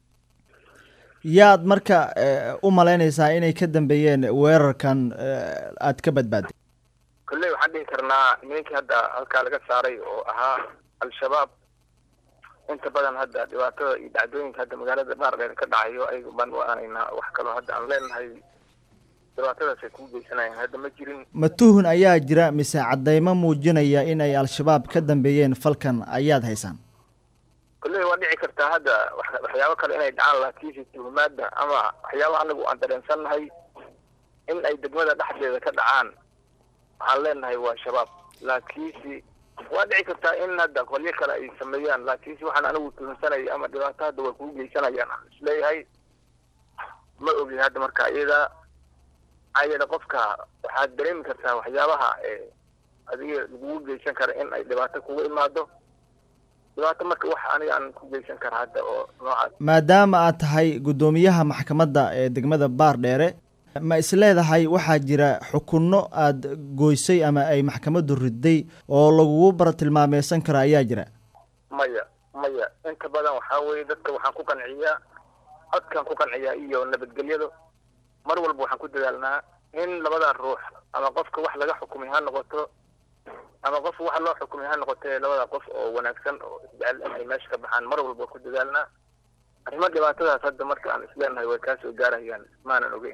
yaad marka u malaynaysaa inay ka dambeeyeen weerarkan aad ka badbaaday kolley waxaan dhihi karnaa nimankii hadda halkaa laga saaray oo ahaa al-shabaab inta badan hadda dhibaatada iyo dhacdooyinka hadda magaalada baardheer ka dhacayo ayaga baan u aanaynaa wax kaloo hadda aan leenahay dhibaatadaasay kuu geysanayaan hadda ma jirin ma tuhun ayaa jira mise caddaymo muujinaya inay al-shabaab ka dambeeyeen falkan ayaad haysaan kolley waa dhici kartaa hadda waxyaabo kale inay dhacaan laakiinse tuhumaadda ama waxyaaba anagu aan dareensannahay in ay degmada dhexdeeda ka dhacaan waxaan leenahay waa shabaab laakiinse waa dhici kartaa in hadda qolyo kale ay sameeyaan laakiinse waxaan anigu tuhunsanaya ama dhibaato hadda way kugu geysanayaan aan isleeyahay ma ogi hadda marka iyada ayada qofka waxaad dareemi kartaa waxyaabaha ee adiga lagugu geysan kara in ay dhibaato kugu imaado dhibaato marka wax aniga aan ku geysan kara hadda oo noocaas maadaama aad tahay guddoomiyaha maxkamadda ee degmada baardheere ma isleedahay waxaa jira xukunno aad goysay ama ay maxkamaddu riday oo lagugu baratilmaameysan kara ayaa jira maya maya inta badan waxaa weeye dadka waxaan ku qanciyaa codkaan ku qanciyaa iyo nabadgelyadu mar walba waxaan ku dadaalnaa in labada ruux ama qofka wax laga xukumay ha noqoto ama qof wax loo xukumay ha noqotee labada qof oo wanaagsan oo isjecel ay meesha ka baxaan mar walba ku dadaalnaa arrimo dhibaatadaas hadda marka aan isleenahay way kaa soo gaarayaan maanan ogeyn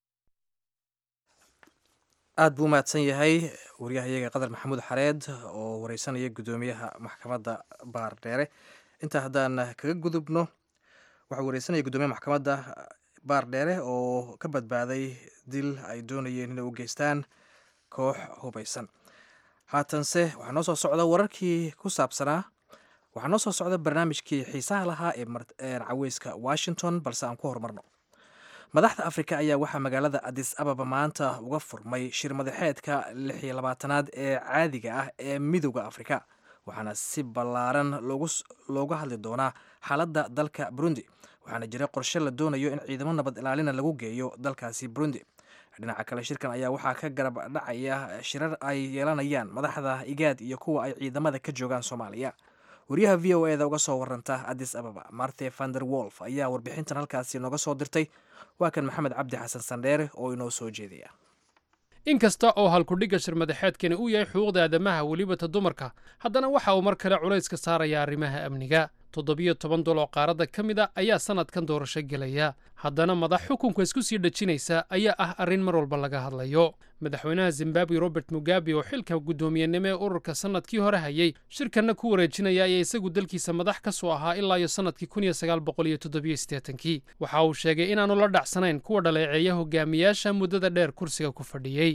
aad buu umahadsan yahay wariyahayaga qadar maxamuud xareed oo wareysanaya guddoomiyaha maxkamadda baardheere intaa haddaan kaga gudubno waxaa wareysanaya guddoomiyaha maxkamadda baardheere oo ka badbaaday dil ay doonayeen inay u geystaan koox hubaysan haatanse waxaa noo soo socda wararkii ku saabsanaa waxaa noo soo socda barnaamijkii xiisaha lahaa ee caweyska washington balse aan ku horumarno madaxda afrika ayaa waxaa magaalada adis ababa maanta uga furmay shir madaxeedka lix iyo labaatanaad ee caadiga ah ee midowda afrika waxaana si ballaaran looga hadli doonaa xaaladda dalka burundi waxaana jira qorshe la doonayo in ciidamo nabad ilaalina lagu geeyo dalkaasi burundi dhinaca kale shirkan ayaa waxaa ka garab dhacaya shirar ay yeelanayaan madaxda igaad iyo kuwa ay ciidamada ka joogaan soomaaliya wariyaha v o eda uga soo waranta adis ababa marte vander wolf ayaa warbixintan halkaasi nooga soo dirtay waa kan maxamed cabdi xasan sandheere oo inoo soo jeedaya inkasta oo halkudhigga shir madaxeedkani uu yahay xuquuqda aadamaha welibata dumarka haddana waxa uu mar kale culayska saaraya arrimaha amniga toddobiyo toban dol oo qaaradda ka mid a ayaa sannadkan doorasho gelaya haddana madax xukunka isku sii dhejinaysa ayaa ah arrin mar walba laga hadlayo madaxweynaha zimbabwe robert mugabe oo xilka guddoomiyenimo ee ururka sannadkii hore hayay shirkanna ku wareejinaya ayaa isagu dalkiisa madax ka soo ahaa ilaa iyo sannadkii kun iyo sagaal boqol iyo toddobiyo siddeetankii waxa uu sheegay inaanu la dhacsanayn kuwa dhaleeceeya hogaamiyaasha muddada dheer kursiga ku fadhiyey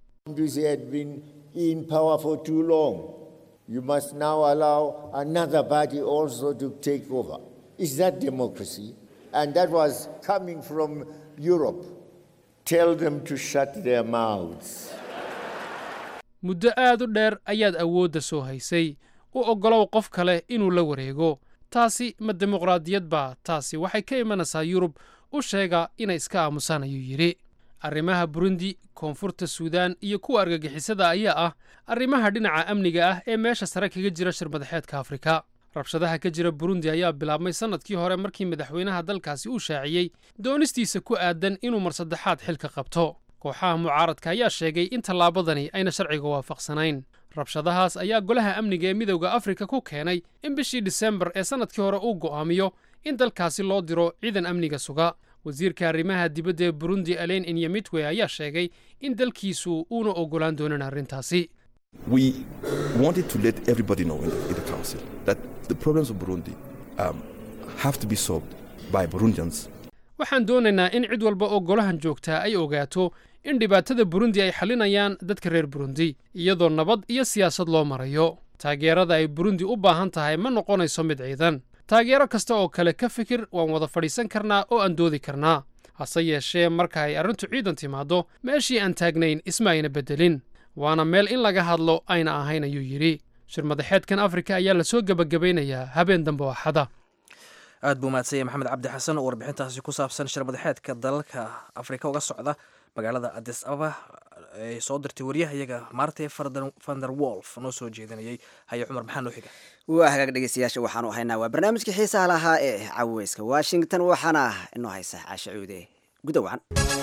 You must now allow another party also to take over. Is that democracy? and that was coming from Europe. Tell them to shut their mouths. muddo aad u dheer ayaad awoodda soo haysay u oggolow qof kale inuu la wareego taasi ma dimuqraadiyad baa taasi waxay ka imanaysaa yurub u sheega inay iska aamusaan ayuu yidhi arrimaha burundi koonfurta suudaan iyo kuwa argagixisada ayaa ah arrimaha dhinaca amniga ah ee meesha sare kaga jira shirmadaxeedka afrika rabshadaha ka jira burundi ayaa bilaabmay sannadkii hore markii madaxweynaha dalkaasi uu shaaciyey doonistiisa ku aadan inuu mar saddexaad xilka qabto kooxaha mucaaradka ayaa sheegay in tallaabadani ayna sharciga waafaqsanayn rabshadahaas ayaa golaha amniga ee midowda afrika ku keenay in bishii disembar ee sannadkii hore uu go'aamiyo in dalkaasi loo diro ciidan amniga suga wasiirka arrimaha dibadda ee burundi alain inyamitwe ayaa sheegay in dalkiisu uuna oggolaan doonin arrintaasi We wanted to let everybody know in the, in the council that the problems of Burundi um, have to be solved by Burundians. waxaan doonaynaa in cid walba oo golahan joogtaa ay ogaato in dhibaatada burundi ay xalinayaan dadka reer burundi iyadoo nabad iyo siyaasad loo marayo taageerada ay burundi u baahan tahay ma noqonayso mid ciidan taageero kasta oo kale ka fikir waan wada fadhiisan karnaa oo aan doodi karnaa hase yeeshee marka ay arrintu ciidan timaaddo meeshii aan taagnayn isma ayna beddelin waana meel in laga hadlo ayna ahayn ayuu yidhi shirmadaxeedkan afrika ayaa la soo gebagabaynayaa habeen dambe oo axada aad buu mahadsanyay maxamed cabdi xasan oo warbixintaasi ku saabsan shirmadaxeedka dalalka afrika uga socda magaalada adis ababa ay soo dirtay waryahayaga marte vander wolf noo soo jeedinayay haye cumar maxaa noo xiga waa hagaag dhegeystayaasha waxaanu haynaa waa barnaamijkii xiisaha lahaa ee caweyska washington waxaana inoo haysa caasha cuude guda wacan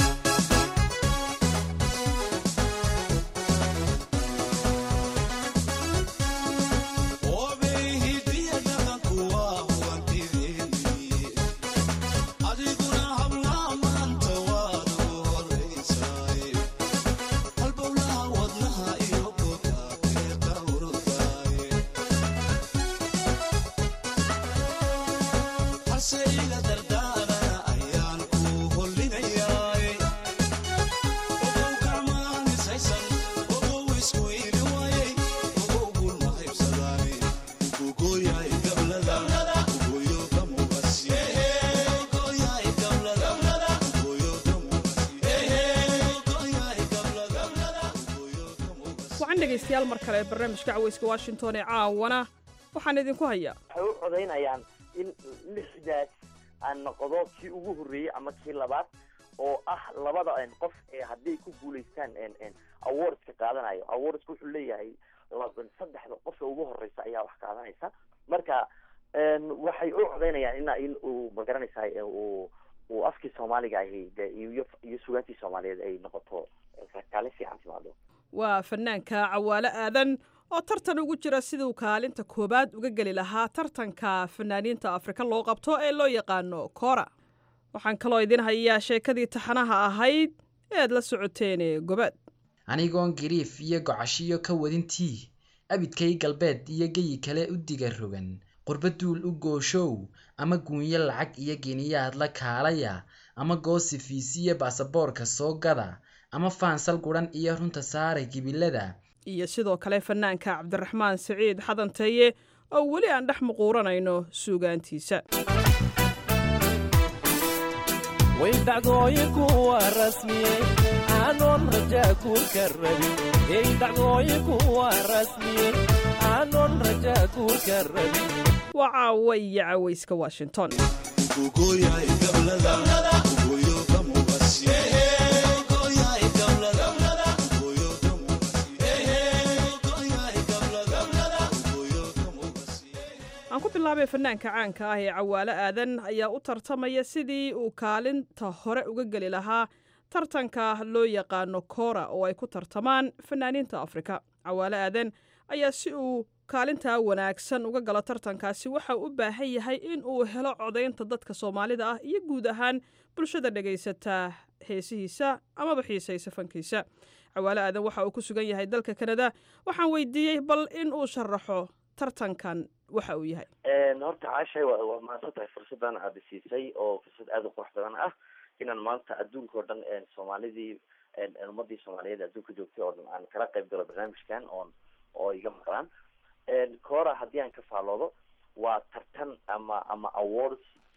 dhegeystayaal mar kale barnaamijka caweyska washington ee caawana waxaan idinku hayaa waxay u codaynayaan in lixdaas aan noqdo kii ugu horreeyey ama kii labaad oo ah labada qof ee hadday ku guulaystaan awardska qaadanayo awardska wuxuu leeyahay saddexda qofka ugu horeysa ayaa wax qaadanaysa marka waxay u codaynayaan ina in uu magaranaysaa uu uu afkii soomaaliga ahi iyo iyo sugaantii soomaaliyeed ay noqoto kaalin fiican timaado waa fanaanka cawaale aadan oo tartan ugu jira siduu kaalinta koobaad uga geli lahaa tartanka fanaaniinta afrika loo qabto ee loo yaqaano koora waxaan kaloo idin hayaa sheekadii taxanaha ahayd ead la socoteene gobaad anigoon gariif iyo gocashiyo ka wadintii abidkay galbeed iyo geyi kale u diga rogan qurbaduul u gooshow ama guunyo lacag iyo geniyaad la kaalaya ama goosifiisiyo baasaboorka soo gada ama faansal guran iyo runta saaray gibilada iyo sidoo kale fanaanka cabdiraxmaan siciid xadanteeye oo weli aan dhex muquuranayno suugaantiisa way dhacdooyinku waa rasmiye aanoon rajaa guurka rabin hey dhacdooyinku waa rasmiye aanoon rajaa guurka rabin waa caawa iyo caweyska washington aan ku bilaabay fanaanka caanka ah ee cawaale aadan ayaa u tartamaya sidii uu kaalinta hore uga geli lahaa tartanka loo yaqaano koora oo ay ku tartamaan fanaaniinta afrika cawaale aadan ayaa si uu kaalintaa wanaagsan uga galo tartankaasi waxa u baahan yahay in uu helo codaynta dadka soomaalida ah iyo guud ahaan bulshada dhegaysataa heesihiisa amaba xiisaysa fankiisa cawaale aadan waxa uu ku sugan yahay dalka kanada waxaan weydiiyey bal in uu sharaxo tartankan waxa uu yahay horta caashay waa mahadsan tahay fursadan aada siisay oo fursad aada u qurux badan ah inaan maanta adduunka oo dhan soomaalidii ummadii soomaaliyeed adduunka joogtay oo dhan aan kala qayb galo barnaamijkan oon oo iga maqlaan koora haddii aan ka faaloodo waa tartan ama ama awards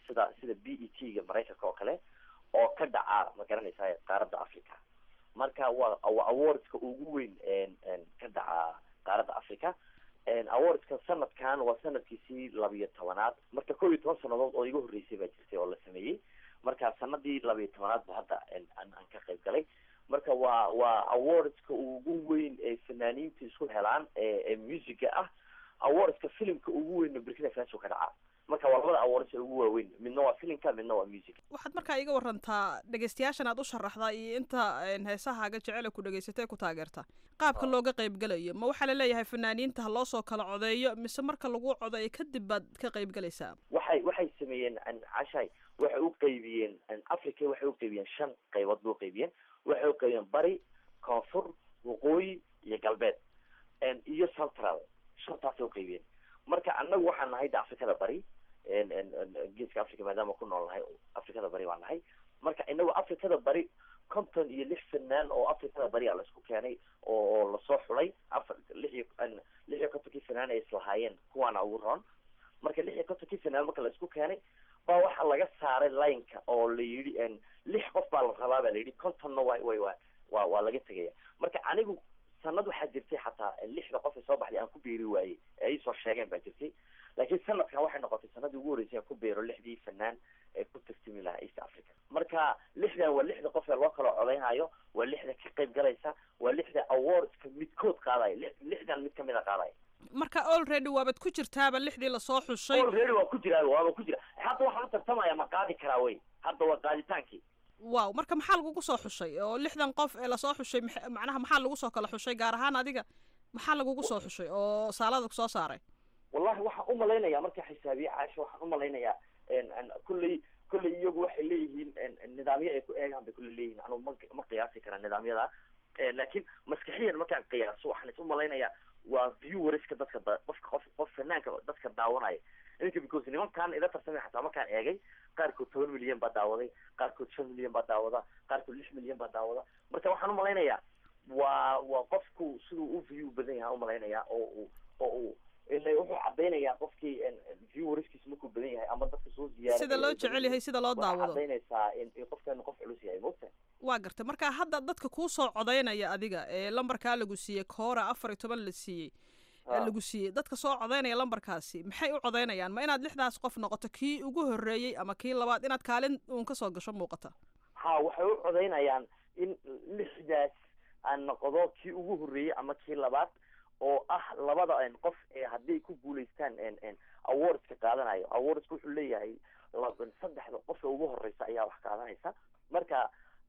sida sida b e t ga maraykanka oo kale oo ka dhaca ma garanaysaa qaaradda africa marka waa waa awardska ugu weyn ka dhaca qaaradda africa awardska sanadkan waa sanadkiisii labiyo tobanaad marka kow iyo toban sanadood oo iga horreysay baa jirtay oo la sameeyey marka sanadii labiyo tobanaad ba hadda aan ka qayb galay marka waa waa awardska ugu weyn ee fanaaniinta isku helaan ee musica ah awardska filimka ugu weyn Burkina Faso ka dhaca marka waa labada awards ee ugu waaweyn midna waa filimka midna waa music waxaad markaa iga warantaa dhageystayaashan aad u sharaxdaa iyo inta heesahaaga jecel ku dhageysatay ku taageerta qaabka looga qayb galayo ma waxa la leeyahay fanaaniinta loo soo kala codeeyo mise marka lagu codeeyo kadib baad ka qayb galaysaa waxay waxay sameeyeen an cashay waxay u qaybiyeen an Africa waxay u qaybiyeen shan qaybood loo qaybiyeen waxay u qaybiyeen bari koonfur waqooyi iyo galbeed en iyo central shantaas u qaybiyeen marka annagu waxaan nahay Afrikada bari en en geeska Afrika maadaama ku nool nahay Afrikada bari waan nahay marka inagu Afrikada bari konton iyo lix fanaan oo Afrikada bari la isku keenay oo la soo xulay afar lix iyo lix iyo konton fanaan ay islahaayeen kuwana ugu roon marka lix iyo konton fanaan marka la isku keenay baa waxa laga saaray line-ka oo la yiri en lix qof baa la rabaa baa la yiri kontonna way way waa waa laga tagaya marka anigu sanad waxaa jirtay xataa lixda qof soo baxday aan ku beeri waayey ay soo sheegeen baa jirtay laakiin sanadkan waxay noqotay sanadii ugu horeysay ku beero lixdii fanaan ee ku tartami lahaa East Africa marka lixdan waa lixda qof ee loo kala codeynayo waa lixda ka qayb galaysa waa lixda awardska midkood qaaday lixdan mid kamid ah qaaday marka already waabad ku jirtaaba lixdii la soo xushay already waa ku jiraa waaba ku jira hadda waxaan tartamaya ma qaadi karaa way hadda waa qaaditaankii waaw marka maxaa lagu soo xushay oo lixdan qof ee la soo xushay macnaha maxaa lagu soo kala xushay gaar ahaan adiga maxaa lagu soo xushay oo saalada soo saaray wallahi waxaan u malaynayaa marka xisaabiye caasho waxaan u malaynayaa en kulli kulli iyagu waxay leeyihiin nidaamyo ay ku eegaan bay kulli leeyihiin anu ma qiyaasi kara nidaamyada laakiin maskaxiyan markaan qiyaaso waxaan is u malaynayaa waa viewerska dadka qofka qof qof fanaanka dadka daawanaya inka because nimankan ila tartamay xataa markaan eegay qaarkood toban milyan baa daawaday qaarkood shan milyan baa daawada qaarkood lix milyan baa daawada marka waxaan u malaynayaa waa waa qofku siduu u view badan yahay u malaynayaa oo uu oo uu ilaa wuxuu cadeynayaa qofkii viewerskiisa markuu badan yahay ama dadka soo ziyaaray sida loo jecel yahay sida loo daawado cadeynaysaa in qofkan qof culus yahay moogta waa gartay marka hadda dadka kuu soo codeynaya adiga ee lambarkaa lagu siiyey koora afar iyo toban la siiyey lagu siiyey dadka soo codeynaya lambarkaasi maxay u codeynayaan ma inaad lixdaas qof noqoto kii ugu horreeyey ama kii labaad inaad kaalin uun kasoo gasho muuqata ha waxay u codeynayaan in lixdaas aan noqdo kii ugu horreeyey ama kii labaad oo ah labada qof ee hadday ku guulaystaan awardska qaadanayo awardska wuxuu leeyahay saddexda qofka ugu horeysa ayaa wax qaadanaysa marka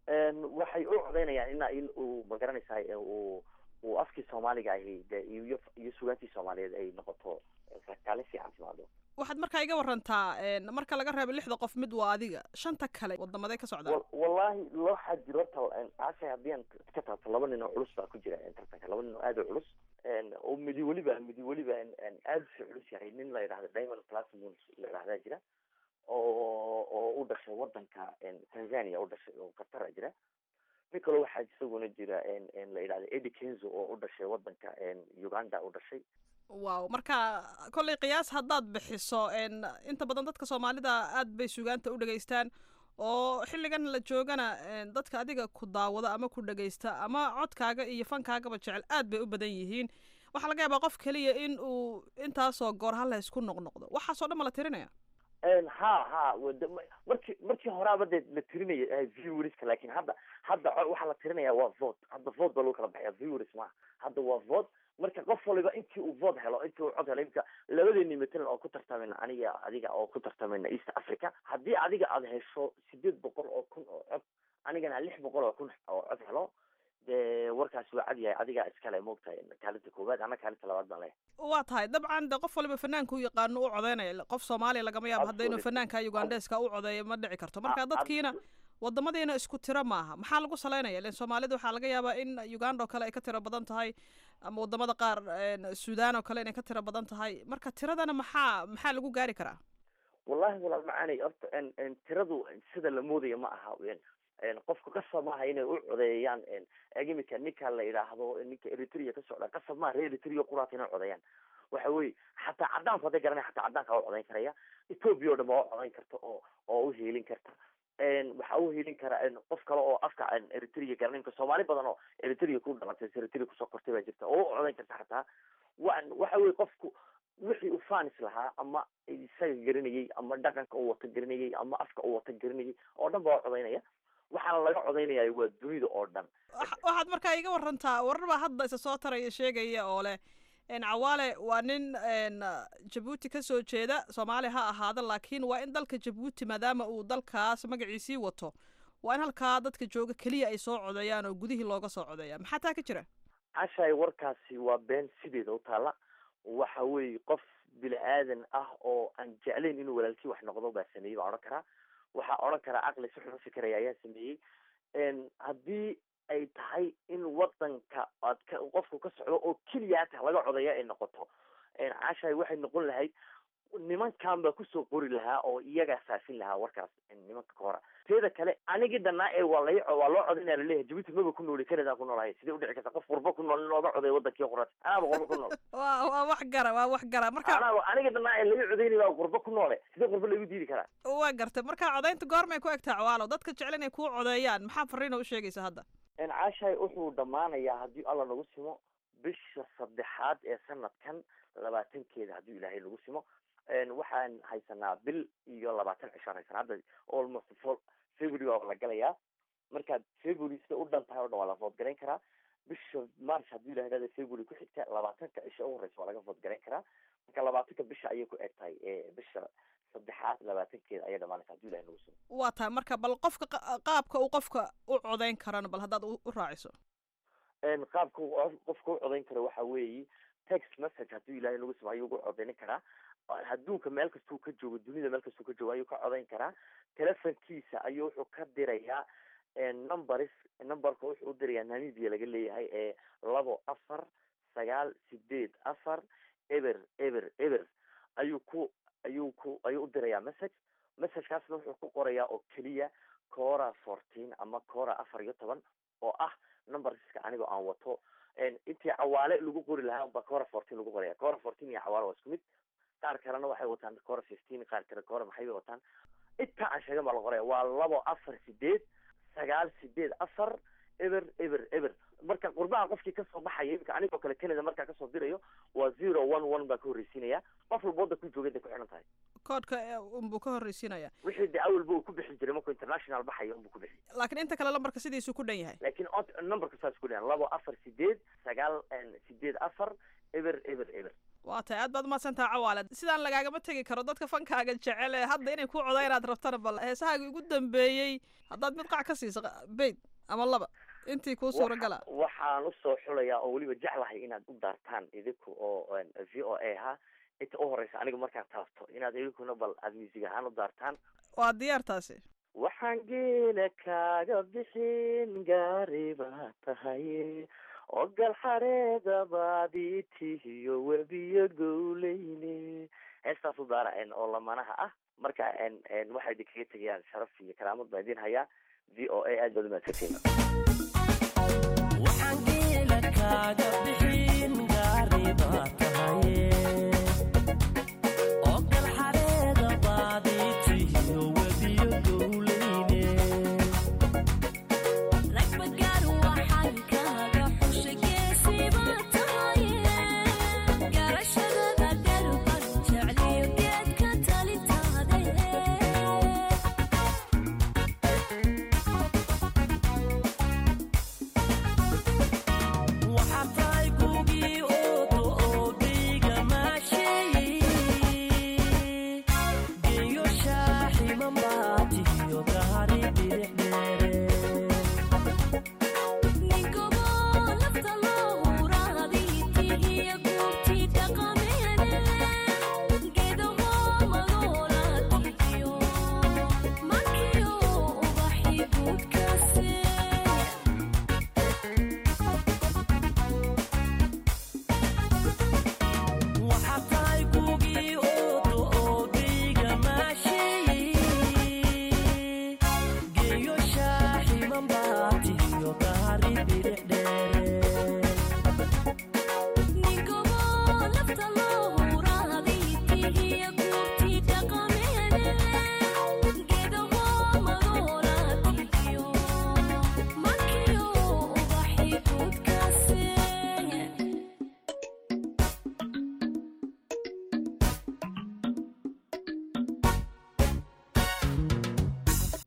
waxay u codeynayaan ina in uu magaranaysaa uu uu afkii soomaaliga ahi iyo iyo sugaantii soomaaliyeed ay noqoto kaalin fiican timaado waxaad markaa iga warantaa marka laga reebo lixda qof mid waa adiga shanta kale wadamaday ka socdaan wallahi waxaa jiro taashay haddii aan ka taabto laba nin oo culus baa ku jira tartanka laba nin oo aad u culus oo midi weliba midi weliba aad u culus yahay nin la yidhahdo Diamond Platnumz la yidhahdaa jira oo oo u dhashay wadanka Tanzania u dhashay oo Qatar jira mid kale waxaa isaguna jira la yidhahdo Eddie Kenzo oo u dhashay wadanka Uganda u dhashay waaw marka kolley qiyaas haddaad bixiso inta badan dadka soomaalida aad bay sugaanta u dhageystaan oo xilligan la joogana dadka adiga ku daawada ama ku dhageysta ama codkaaga iyo fankaagaba jecel aad bay u badan yihiin waxaa laga yaabaa qof keliya in uu intaasoo goor halla isku noqnoqdo waxaasoo dhan ma la tirinaya ha ha markii markii horaaba dee la tirinaya viewerska laakiin hadda hadda waxaa la tirinaya waa vote hadda vote baa lagu kala baxaya viewers maaha hadda waa vote marka qof waliba intii uu vote helo intii uu cod helo imka labadeeni matalan oo ku tartamayna aniga adiga oo ku tartamayna East Africa haddii adiga aad hesho sideed boqol oo kun oo cod anigana lix boqol oo kun oo cod helo dee warkaasi waa cad yahay adiga iskale moogtahay kaalinta koowaad ana kaalinta labaad baan leeyahay waa tahay dabcan de qof waliba fanaanka u yaqaano u codeynaya qof Soomaaliya lagama yaabo hadda inuu fanaanka Ugandeska u codeeyo ma dhici karto marka dadkiina wadamadeena isku tiro maaha maxaa lagu saleynaya ileen Soomaalida waxaa laga yaabaa in Uganda oo kale ay ka tiro badan tahay ama wadamada qaar Suudaan oo kale inay ka tiro badan tahay marka tiradana maxaa maxaa lagu gaari karaa wallahi walaal macaanay horta en tiradu sida la moodayo ma aha een qofku qasab maaha inay u codeeyaan een agimika ninka la yiraahdo ninka Eritrea ka socda qasab maaha Eritrea quraat inay codeeyaan waxa weeye xataa cadaanku hadday garanaya xataa cadaanka waa u codayn karaya ethoobia oo dhan waa u codayn karta oo oo u heelin karta waxaa u helin kara qof kale oo afka eritrea garanimka soomaali badan oo eritrea ku dhalatay eritrea kusoo kortay baa jirta oo u codayn karta xataa wa waxa weye qofku wixii u fanis lahaa ama isaga garanayay ama dhaqanka uu wata garanayay ama afka uu wata garanayay oo dhan baa u codaynaya waxaana laga codaynaya waa dunida oo dhan waxaad markaa iga warantaa warar baa hadda isa soo taraya sheegaya oo leh cawaale waa nin jabuuti ka soo jeeda soomaali ha ahaada laakiin waa in dalka jabuuti maadaama uu dalkaas magaciisii wato waa in halkaa dadka jooga keliya ay soo codeeyaan oo gudihii looga soo codeeya maxaa taa ka jira cashay warkaasi waa been sideeda u taalla waxa weeye qof bini aadan ah oo aan jeclayn inuu walaalkii wax noqdo baa sameeyey baa odhan karaa waxaa odhan karaa caqli si xun u fikiraya ayaa sameeyey haddii ay tahay in wadanka aad ka qofku ka socdo oo keliya hata laga codeeya ay noqoto cashay waxay noqon lahayd nimankan baa kusoo qori lahaa oo iyagaa faafin lahaa warkaas nimanka kahora teeda kale anigii danaa ee waa lay waa loo codaynaya laleeyahay jabuuti maba ku nooli canada ku noolahay sidee udhici karta qof qurbo ku nool in looga codeeyo wadankii qoraad anaaba qurbo ku nool wa waa wax gara waa wax gara marka anaaba anigii danaa ee laga codaynaya baa qurbo ku noole sidee qurbo lagu diidi karaa waa gartay marka codaynta goormay ku egtaa cawaalo dadka jecel inay kuu codeeyaan maxaa fariina u sheegaysa hadda cashay wuxuu dhammaanayaa haddii alla nagu simo bisha saddexaad ee sanadkan labaatankeeda haddii ilaahay nagu simo waxaan haysanaa bil iyo labaatan cishaan haysanaa hadda almost full february waa la galayaa markaad february sida u dhan tahay o dhan waa la voodgarayn karaa bisha march haddii ilahay hahda february ku xigta labaatanka cisha u horeysa waa laga voodgarayn karaa marka labaatanka bisha ayay ku eg tahay bisha saddexaad labaatankeeda ayay dhamaanaysa hadii ilahay nagu simo waa tahay marka bal qofka qaabka uu qofka u codayn karana bal haddaad u raaciso qaabka qofka u codayn karo waxa weeye text message haddii ilahay nagu simo ayuu ugu codayn karaa adduunka meel kastuu ka joogo dunida meel kastuu ka joogo ayuu ka codayn karaa telefonkiisa ayuu wuxuu ka dirayaa numbers numberka wuxuu u dirayaa namibia laga leeyahay ee labo afar sagaal sideed afar eber eber eber ayuu ku ayuu ku ayuu u dirayaa message messagekaasna wuxuu ku qorayaa oo keliya cora fourteen ama cora afar iyo toban oo ah numberska anigoo aan wato intii cawaale lagu qori lahaa ba cora fourteen lagu qoraya cora fourteen iyo cawaale waa isku mid qaar kalena waxay wataan cora fifteen qaar kale cora maxay wataan inta aan sheegan baa la qoraya waa labo afar sideed sagaal sideed afar eber eber eber marka qurbaha qofkii kasoo baxaya imika anigoo kale canada markaa kasoo dirayo waa zero one one baa ka horreysiinaya qof walba wadda ku jooga intay ku xidhan tahay koodhka unbuu ka horreysiinaya wixii de awalba uu ku bixin jiray markuu international baxayo unbuu ku bixi laakiin inta kale lambarka sidiisuu ku dhan yahay laakiin numberka saas ku dhan labo afar sideed sagaal sideed afar eber eber eber waa tahay aad baad umahadsantaha cawaale sidaan lagaagama tegi karo dadka fankaaga jecel ee hadda inay ku codaynaad rabtana bal heesahaaga ugu dambeeyey haddaad mid qac ka siiso beyd ama laba intii kuu suura gala waxaan usoo xulayaa oo weliba jeclahay inaad u daartaan idinku oo v o a ha inta u horeysa aniga markaad taabto inaad idinkuna bal aad music ahaan u daartaan waa diyaar taasi waxaan geela kaaga bixin gaari baa tahay oo gal xareeda baadii tihiyo webiyo gowleyne heestaas u daara oo lamanaha ah marka waxay idinkaga tegayaan sharaf iyo karaamad baa idin hayaa v o a aad baad umaadsantiin waxaan geela kaaga bixin gaari baa tahay oo gal xareeda baadii tihiyo webiyo gowleyne Mash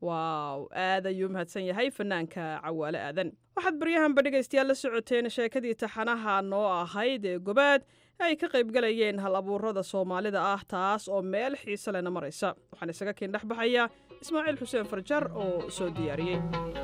waaw aad ayuu mahadsan yahay fanaanka cawaale aadan waxaad baryahanba dhegaystayaal la socoteen sheekadii taxanaha noo ahayd ee gobaad ay ka qaybgalayeen hal abuurada soomaalida ah taas oo meel xiise lena maraysa waxaan isaga kiin dhex baxaya ismaaciil xuseen farjar oo soo diyaariyey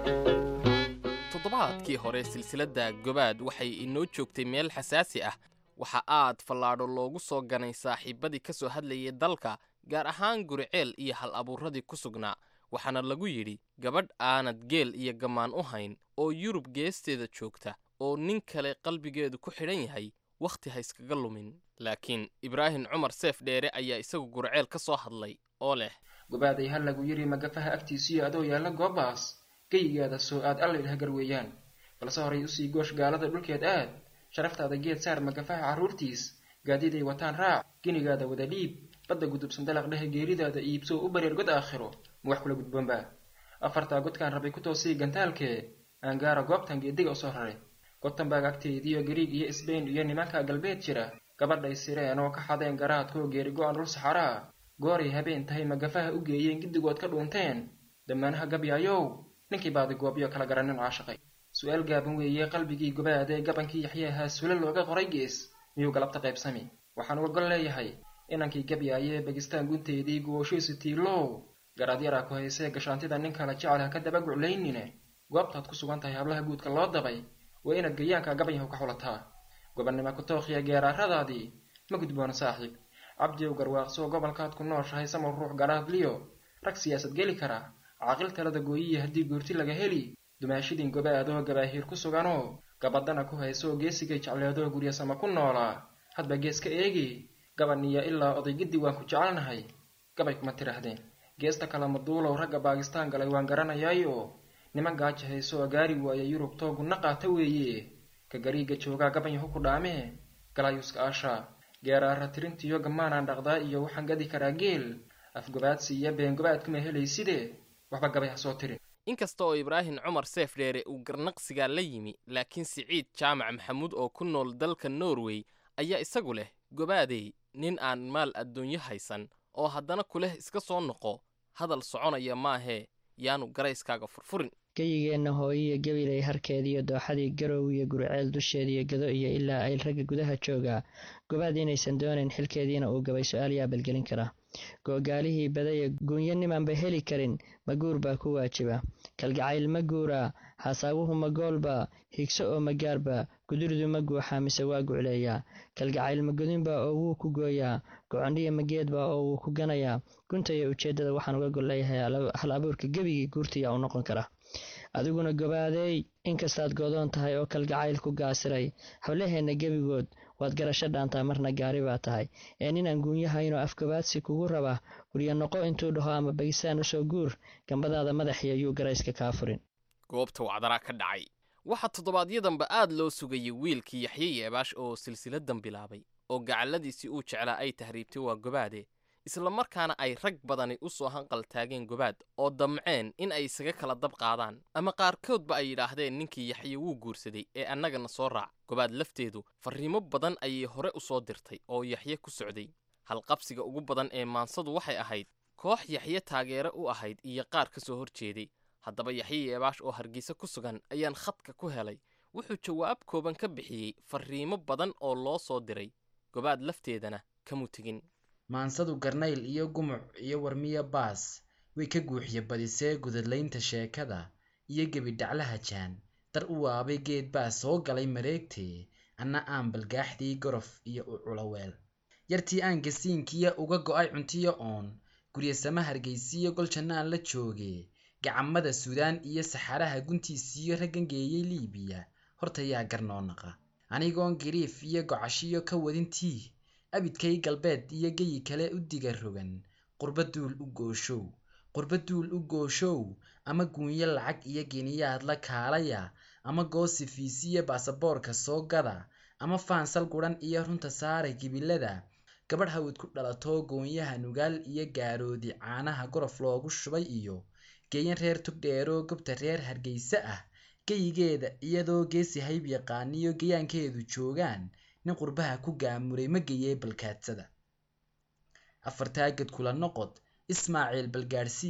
toddobaadkii hore silsiladda gobaad waxay inoo joogtay meel xasaasi ah waxa aad fallaadho loogu soo ganay saaxiibbadii ka soo hadlayay dalka gaar ahaan guriceel iyo hal abuuradii ku sugnaa waxaana lagu yidhi gabadh aanad geel iyo gammaan u hayn oo yurub geesteeda joogta oo nin kale qalbigeedu ku xidhan yahay wakhti ha iskaga lumin laakiin ibraahim cumar seef dheere ayaa isagu guriceel ka soo hadlay oo leh gobaaday hal lagu yidhi magafaha agtiisiyo adoo yaalla goobaas geyigaada soo aad allaydh hagar weeyaan balse horay usii goosh gaalada dhulkeed aad sharaftaada geed saar magafaha carruurtiis gaadiiday wataan raac genigaada wada dhiib badda gudubsan dalaq dhehe geeridaada iibsoo u bareer god aakhiro ma wax kula gudboonba afartaa godkaan rabay ku toosii gantaalkee aangaara goobtan geediga u soo raray gotanbaag agteediyo gariig iyo isbayn iyo nimanka galbeed jira gabadhay sireen oo ka xadeen garaadkoo geeri go-an dhul saxaraa gooray habeen tahay magafaha u geeyeen giddigood ka dhuunteen damaanaha gabyaayow ninkii baadi goobyo kala garanin caashaqay su-aal gaaban weeye qalbigii gobaadee gabankii yaxyahaa sula looga qoray gees miyuu galabta qaybsami waxaan uga gol leeyahay inankii gabyaayee bagistaan gunteedii gooshiisu tiilow garaad yaraa ku haysee gashaantida nin kala jecel ha ka daba guclaynine goobtaad ku sugan tahay hablaha guudka loo dabay waa inaad gayaanka gabanyahu ka xulataa gobannimo ku tookhiya geeraaradaadii ma gudboona saaxiib cabdiyow garwaaqsoo gobolkaad ku nooshahay samar ruux garaadliyo rag siyaasad geli kara caaqil talada gooyiya haddii goorti laga heli dumaashidin gobaadoo gabaahiir ku suganoo gabadana ku haysoo geesigay jecleedoo guryasama ku noolaa hadba gees ka eegi gabaniya ilaa odaygiddi waan ku jecelnahay gabay kuma tidhaahdeen geesta kale maduulow ragga baakistaan galay waan garanayaayo niman gaaja haysoo gaari waaya yurub toogunna qaata weeye ka gariiga joogaa gabanyahu ku dhaamee galaayuska aashaa geeraara tirintiyo gammaanaan dhaqdaa iyo waxaan gadi karaa geel afgobaadsi iyo beengobaad kuma helayside waxba gabay ha soo tirin inkasta oo ibraahim cumar seef dheere uu garnaqsigaa la yimi laakiin siciid jaamac maxamuud oo ku nool dalka norway ayaa isagu leh gobaadey nin aan maal adduunyo haysan oo haddana kuleh iska soo noqo hadal soconaya maahee yaanu garayskaaga furfurin geyigeenna hooyiyo gabilay harkeediiyo dooxadii garow iyo guriceel dusheediyo gado iyo ilaa ayl ragga gudaha joogaa gobaad inaysan doonayn xilkeediina uu gabay su-aal yaa balgelin karaa googaalihii badaya guunyo nimanba heli karin maguur baa ku waajiba kalgacayl ma guuraa xasaawuhu ma goolba higso oo magaarba guduridu ma guuxaa mise waa gucleeyaa kalgacayl ma godinba oo wuu ku gooyaa gocondhiya mageedba oo wuu ku ganayaa guntaya ujeeddada waxaan uga gol leeyahay hal abuurka gebigii guurtiyaa u noqon kara adiguna gobaadeey inkastaad goodoon tahay oo kalgacayl ku gaasiray hawlaheenna gebigood waad garasho dhaantaa marna gaari baa tahay ee ninaan guunyahaynoo afgobaadsi kugu raba gurya noqo intuu dhaho ama bagisaan usoo guur gambadaada madaxiyo yuu garayska kaa furin goobta wacdaraa ka dhacay waxaa toddobaadyadamba aad loo sugayay wiilkii yaxye yeebaash oo silsiladan bilaabay oo gacalladiisii uu jeclaa ay tahriibtay waa gobaade isla markaana ay rag badani u soo hanqal taageen gobaad oo damceen in ay isaga kala dab qaadaan ama qaarkoodba ay yidhaahdeen ninkii yaxye wuu guursaday ee annagana soo raac gobaad lafteedu farriimo badan ayay hore u soo dirtay oo yaxye ku socday halqabsiga ugu badan ee maansadu waxay ahayd koox yaxye taageere u ahayd iyo qaar ka soo hor jeeday haddaba yaxye yeebaash oo hargeysa ku sugan ayaan khadka ku helay wuxuu jawaab kooban ka bixiyey farriimo badan oo loo soo diray gobaad lafteedana kamu tegin maansadu garnayl iyo gumuc iyo warmiyo baas way ka guuxiye badisee gudadlaynta sheekada iyo gebi dhaclaha jaan dar u waabay geed baa soo galay mareegtee anna aan balgaaxdii gorof iyo u culaweel yartii aan gasiinkiya uga go'ay cuntiyo oon guryasama hargeysiyo gol jannaan la jooge gacamada suudaan iyo saxaraha guntiisiyo raggan geeyey liibiya horta yaa garnoonaqa anigoon gariif iyo gocashiyo ka wadintii abidkay galbeed iyo geyi kale u diga rogan qurba duul u gooshow qurba duul u gooshow ama guunyo lacag iyo geniyaad la kaalaya ama goosifiisiyo baasaboorka soo gada ama faansal guran iyo runta saara gibilada gabadh hawid ku dhalato goonyaha nugaal iyo gaaroodi caanaha gorof loogu shubay iyo geeyan reer tugdheeroo gobta reer hargeysa ah geyigeeda iyadoo geesi hayb yaqaaniyo geyaankeedu joogaan nin qurbaha ku gaamuray ma geeyey balkaadsada afartaagad kula noqod ismaaciil balgaadhsii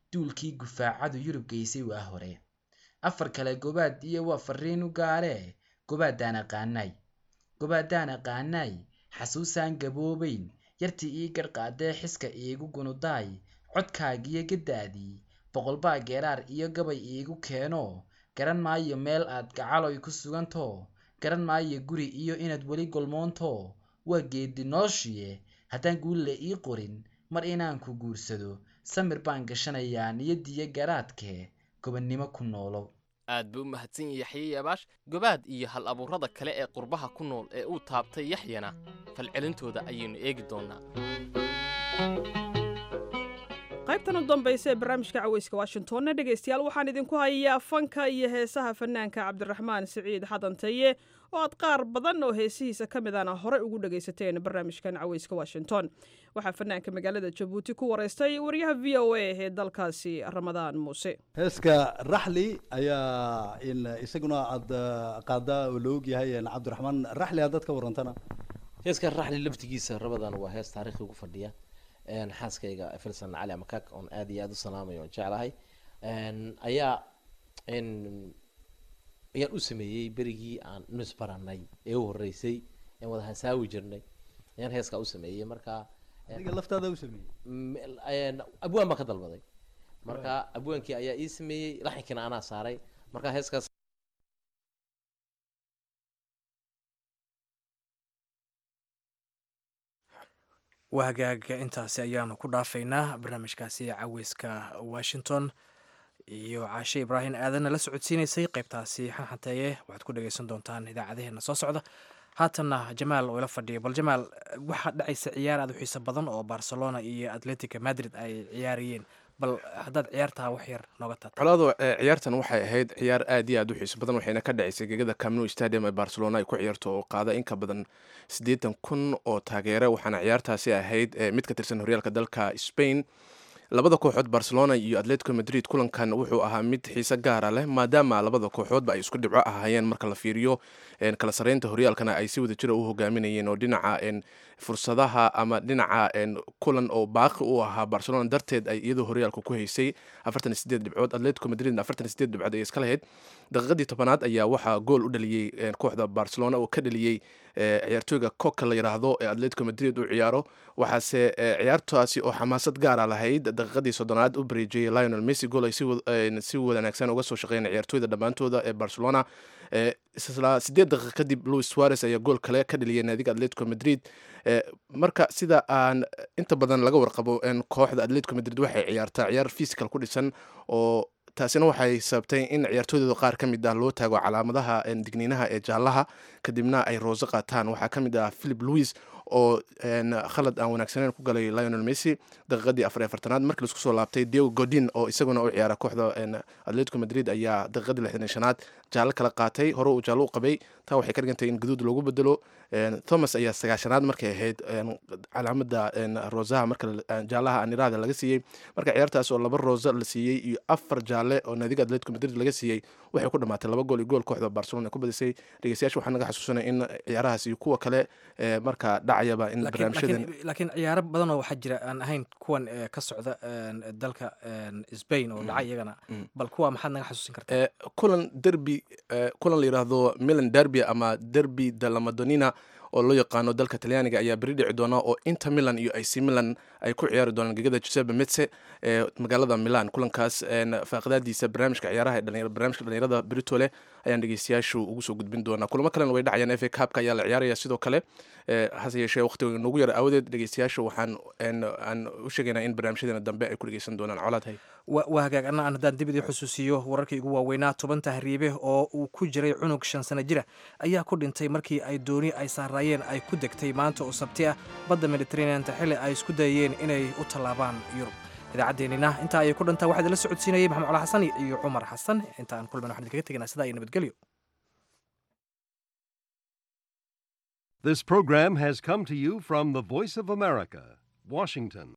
duulkii gufaacadu yurub geysay waa hore afar kale gobaad iyo waa fariin u gaaree gobaadaan aqaanay gobaadaan aqaanay xasuusaan gaboobayn yartii ii garqaadee xiska iigu gunudaay codkaagiyo gadaadii boqolbaa geeraar iyo gabay iigu keeno garan maayo meel aad gacaloy ku suganto garan maayo guri iyo inaad weli golmoonto waa geedi nooshiye haddaan guulle ii qorin mar inaan ku guursado samir baan gashanayaa niyadiyo garaadkee gobannimo ku noolow aad buu u mahadsan yahay yaxye yabaash gobaad iyo hal abuurada kale ee qurbaha ku nool ee uu taabtay yaxyana falcelintooda ayaynu eegi doonaa qaybtan u dambaysa ee barnaamijka caweyska washingtonna dhegaystayaal waxaan idinku hayaa fanka iyo heesaha fanaanka cabdiraxmaan siciid xadantaye oo aad qaar badan oo heesihiisa ka midana horey ugu dhagaysateen barnaamijkan caweyska washington waxaa fanaanka magaalada jabuuti ku waraystay wariyaha v o a ee dalkaasi ramadaan muuse heeska raxli ayaa isaguna aad qaadaa oo la ogyahay cabdiraxmaan raxli aad dadka warantana heeska raxli laftigiisa ramadaan waa hees taariikhi ugu fadhiya xaaskayga filsan cali amakaak oon aad iyo aad u salaamayo oon jeclahay ayaa ayaan u sameeyey berigii aan nus baranay ee u horeysay aan wada hasaawi jirnay ayaan heeskaa u sameeyey marka adiga laftaada u sameeyey abwaan baa ka dalbaday marka abwaankii ayaa ii sameeyey laxinkiina anaa saaray marka heeskaas wahagaaga intaasi ayaanu ku dhaafaynaa barnaamijkaasi caweyska washington iyo caashe ibraahim aadanna la socodsiinaysay qaybtaasi xanxanteeye waxaad ku dhagaysan doontaan idaacadaheena soo socda haatanna jamaal oo ila fadhiya bal jamaal waxaa dhacaysa ciyaar aad u xiiso badan oo barcelona iyo atletica madrid ay ciyaarayeen bal haddaad ciyaartaa wax yar nooga taata colaado ciyaartan waxay ahayd ciyaar aad iyo aad u xiiso badan waxayna ka dhacaysay gegada Camp Nou Stadium ee Barcelona ay ku ciyaarto oo qaada in ka badan siddeetan kun oo taageere waxaana ciyaartaasi ahayd mid ka tirsan horyaalka dalka Spain labada kooxood Barcelona iyo Atletico Madrid kulankan wuxuu ahaa mid xiiso gaar ah leh maadaama labada kooxoodba ay isku dhibco ahaayeen marka la fiiriyo kala sareynta horyaalkana ay si wada jira u hogaaminayeen oo dhinaca fursadaha ama dhinaca kulan oo baaqi u ahaa Barcelona darteed ay iyadoo horyaalka ku haysay afartan iyo siddeed dhibcood Atletico Madrid afartan iyo siddeed dhibcood ay iska lahayd daqiiqadii tobanaad ayaa waxaa gool u dhaliyay kooxda Barcelona oo ka dhaliyay ciyaartooyga Coca la yiraahdo ee Atletico Madrid u ciyaaro waxaase ciyaartaasi oo xamaasad gaar ah lahayd daqiiqadii soddonaad u bareejiyay Lionel Messi gool ay si wanaagsan uga soo shaqeeyeen ciyaartooyda dhammaantooda ee Barcelona isla siddeed daqiiqo kadib Luis Suarez ayaa gool kale ka dhaliyay naadiga Atletico Madrid marka sida aan inta badan laga warqabo kooxda Atletico Madrid waxay ciyaartaa ciyaar physical ku dhisan oo taasina waxay sababtay in ciyaartooyda qaar ka mid ah loo taago calaamadaha digniinaha ee jaalaha kadibna ay rooso qaataan waxaa ka mid ah Philip Luis oo khalad aan wanaagsaneyn ku galay Lionel Messi daqiiqadii afar iyo afartanaad markii la isku soo laabtay Diego Godin oo isaguna u ciyaara kooxda Atletico Madrid ayaa daqiiqadii lixdan iyo shanaad jaalo kala qaatay hore uu jaalo u qabay taa waxay ka dhigantay in gaduud loogu bedelo Thomas ayaa sagaashanaad markay ahayd calaamada roosaha marka jaalaha anirada laga siiyey marka ciyaartaas oo laba roosa la siiyey iyo afar jaale oo naadiga Atletico Madrid laga siiyey waxay ku dhamaatay laba gool iyo gool kooxda Barcelona ku badisay dhageystayaasha waxaan naga xasuusanay in ciyaarahaas iyo kuwa kale marka dhacayaba in barnaamijyadan laakiin ciyaaro badan oo waxaa jira aan ahayn kuwan ka socda dalka Spain oo dhacay iyagana bal kuwa maxaad naga xasuusin kartaa kulan derby kulan la yiraahdo Milan derby ama derby della Madonnina oo loo yaqaano dalka Talyaaniga ayaa bari dhici doona oo Inter Milan iyo A C Milan ay ku ciyaari doonaan gegada Giuseppe Meazza ee magaalada Milan kulankaas faaqadaadiisa barnaamijka ciyaaraha ee dhalinyarada barnaamijka dhalinyarada Britole ayaan dhageystayaashu ugu soo gudbin doonaa kulamo kale way dhacayaan F A Cup-ka ayaa la ciyaaraya sidoo kale hase yeeshee waqtiga nagu yar awdeed dhageystayaashu waxaan aan u sheegaynaa in barnaamijyadeena dambe ay ku dhageysan doonaan colaad hay waa hagaag anna aan haddaan dib idii xusuusiyo wararkii ugu waaweynaa toban tahriibe oo uu ku jiray cunug shan sano jira ayaa ku dhintay markii ay dooni ay saaraayeen ay ku degtay maanta oo sabti ah badda mediterraneanta xilli ay isku dayeen inay u tallaabaan yurub idaacaddeenina intaa ayay ku dhantaa waxaa idinla socodsiinayay maxamed cala xasan iyo cumar xasan inta aan kulman waxaan idinkaga tegaynaa sidaa iyo nabadgelyo This program has come to you from the Voice of America, Washington.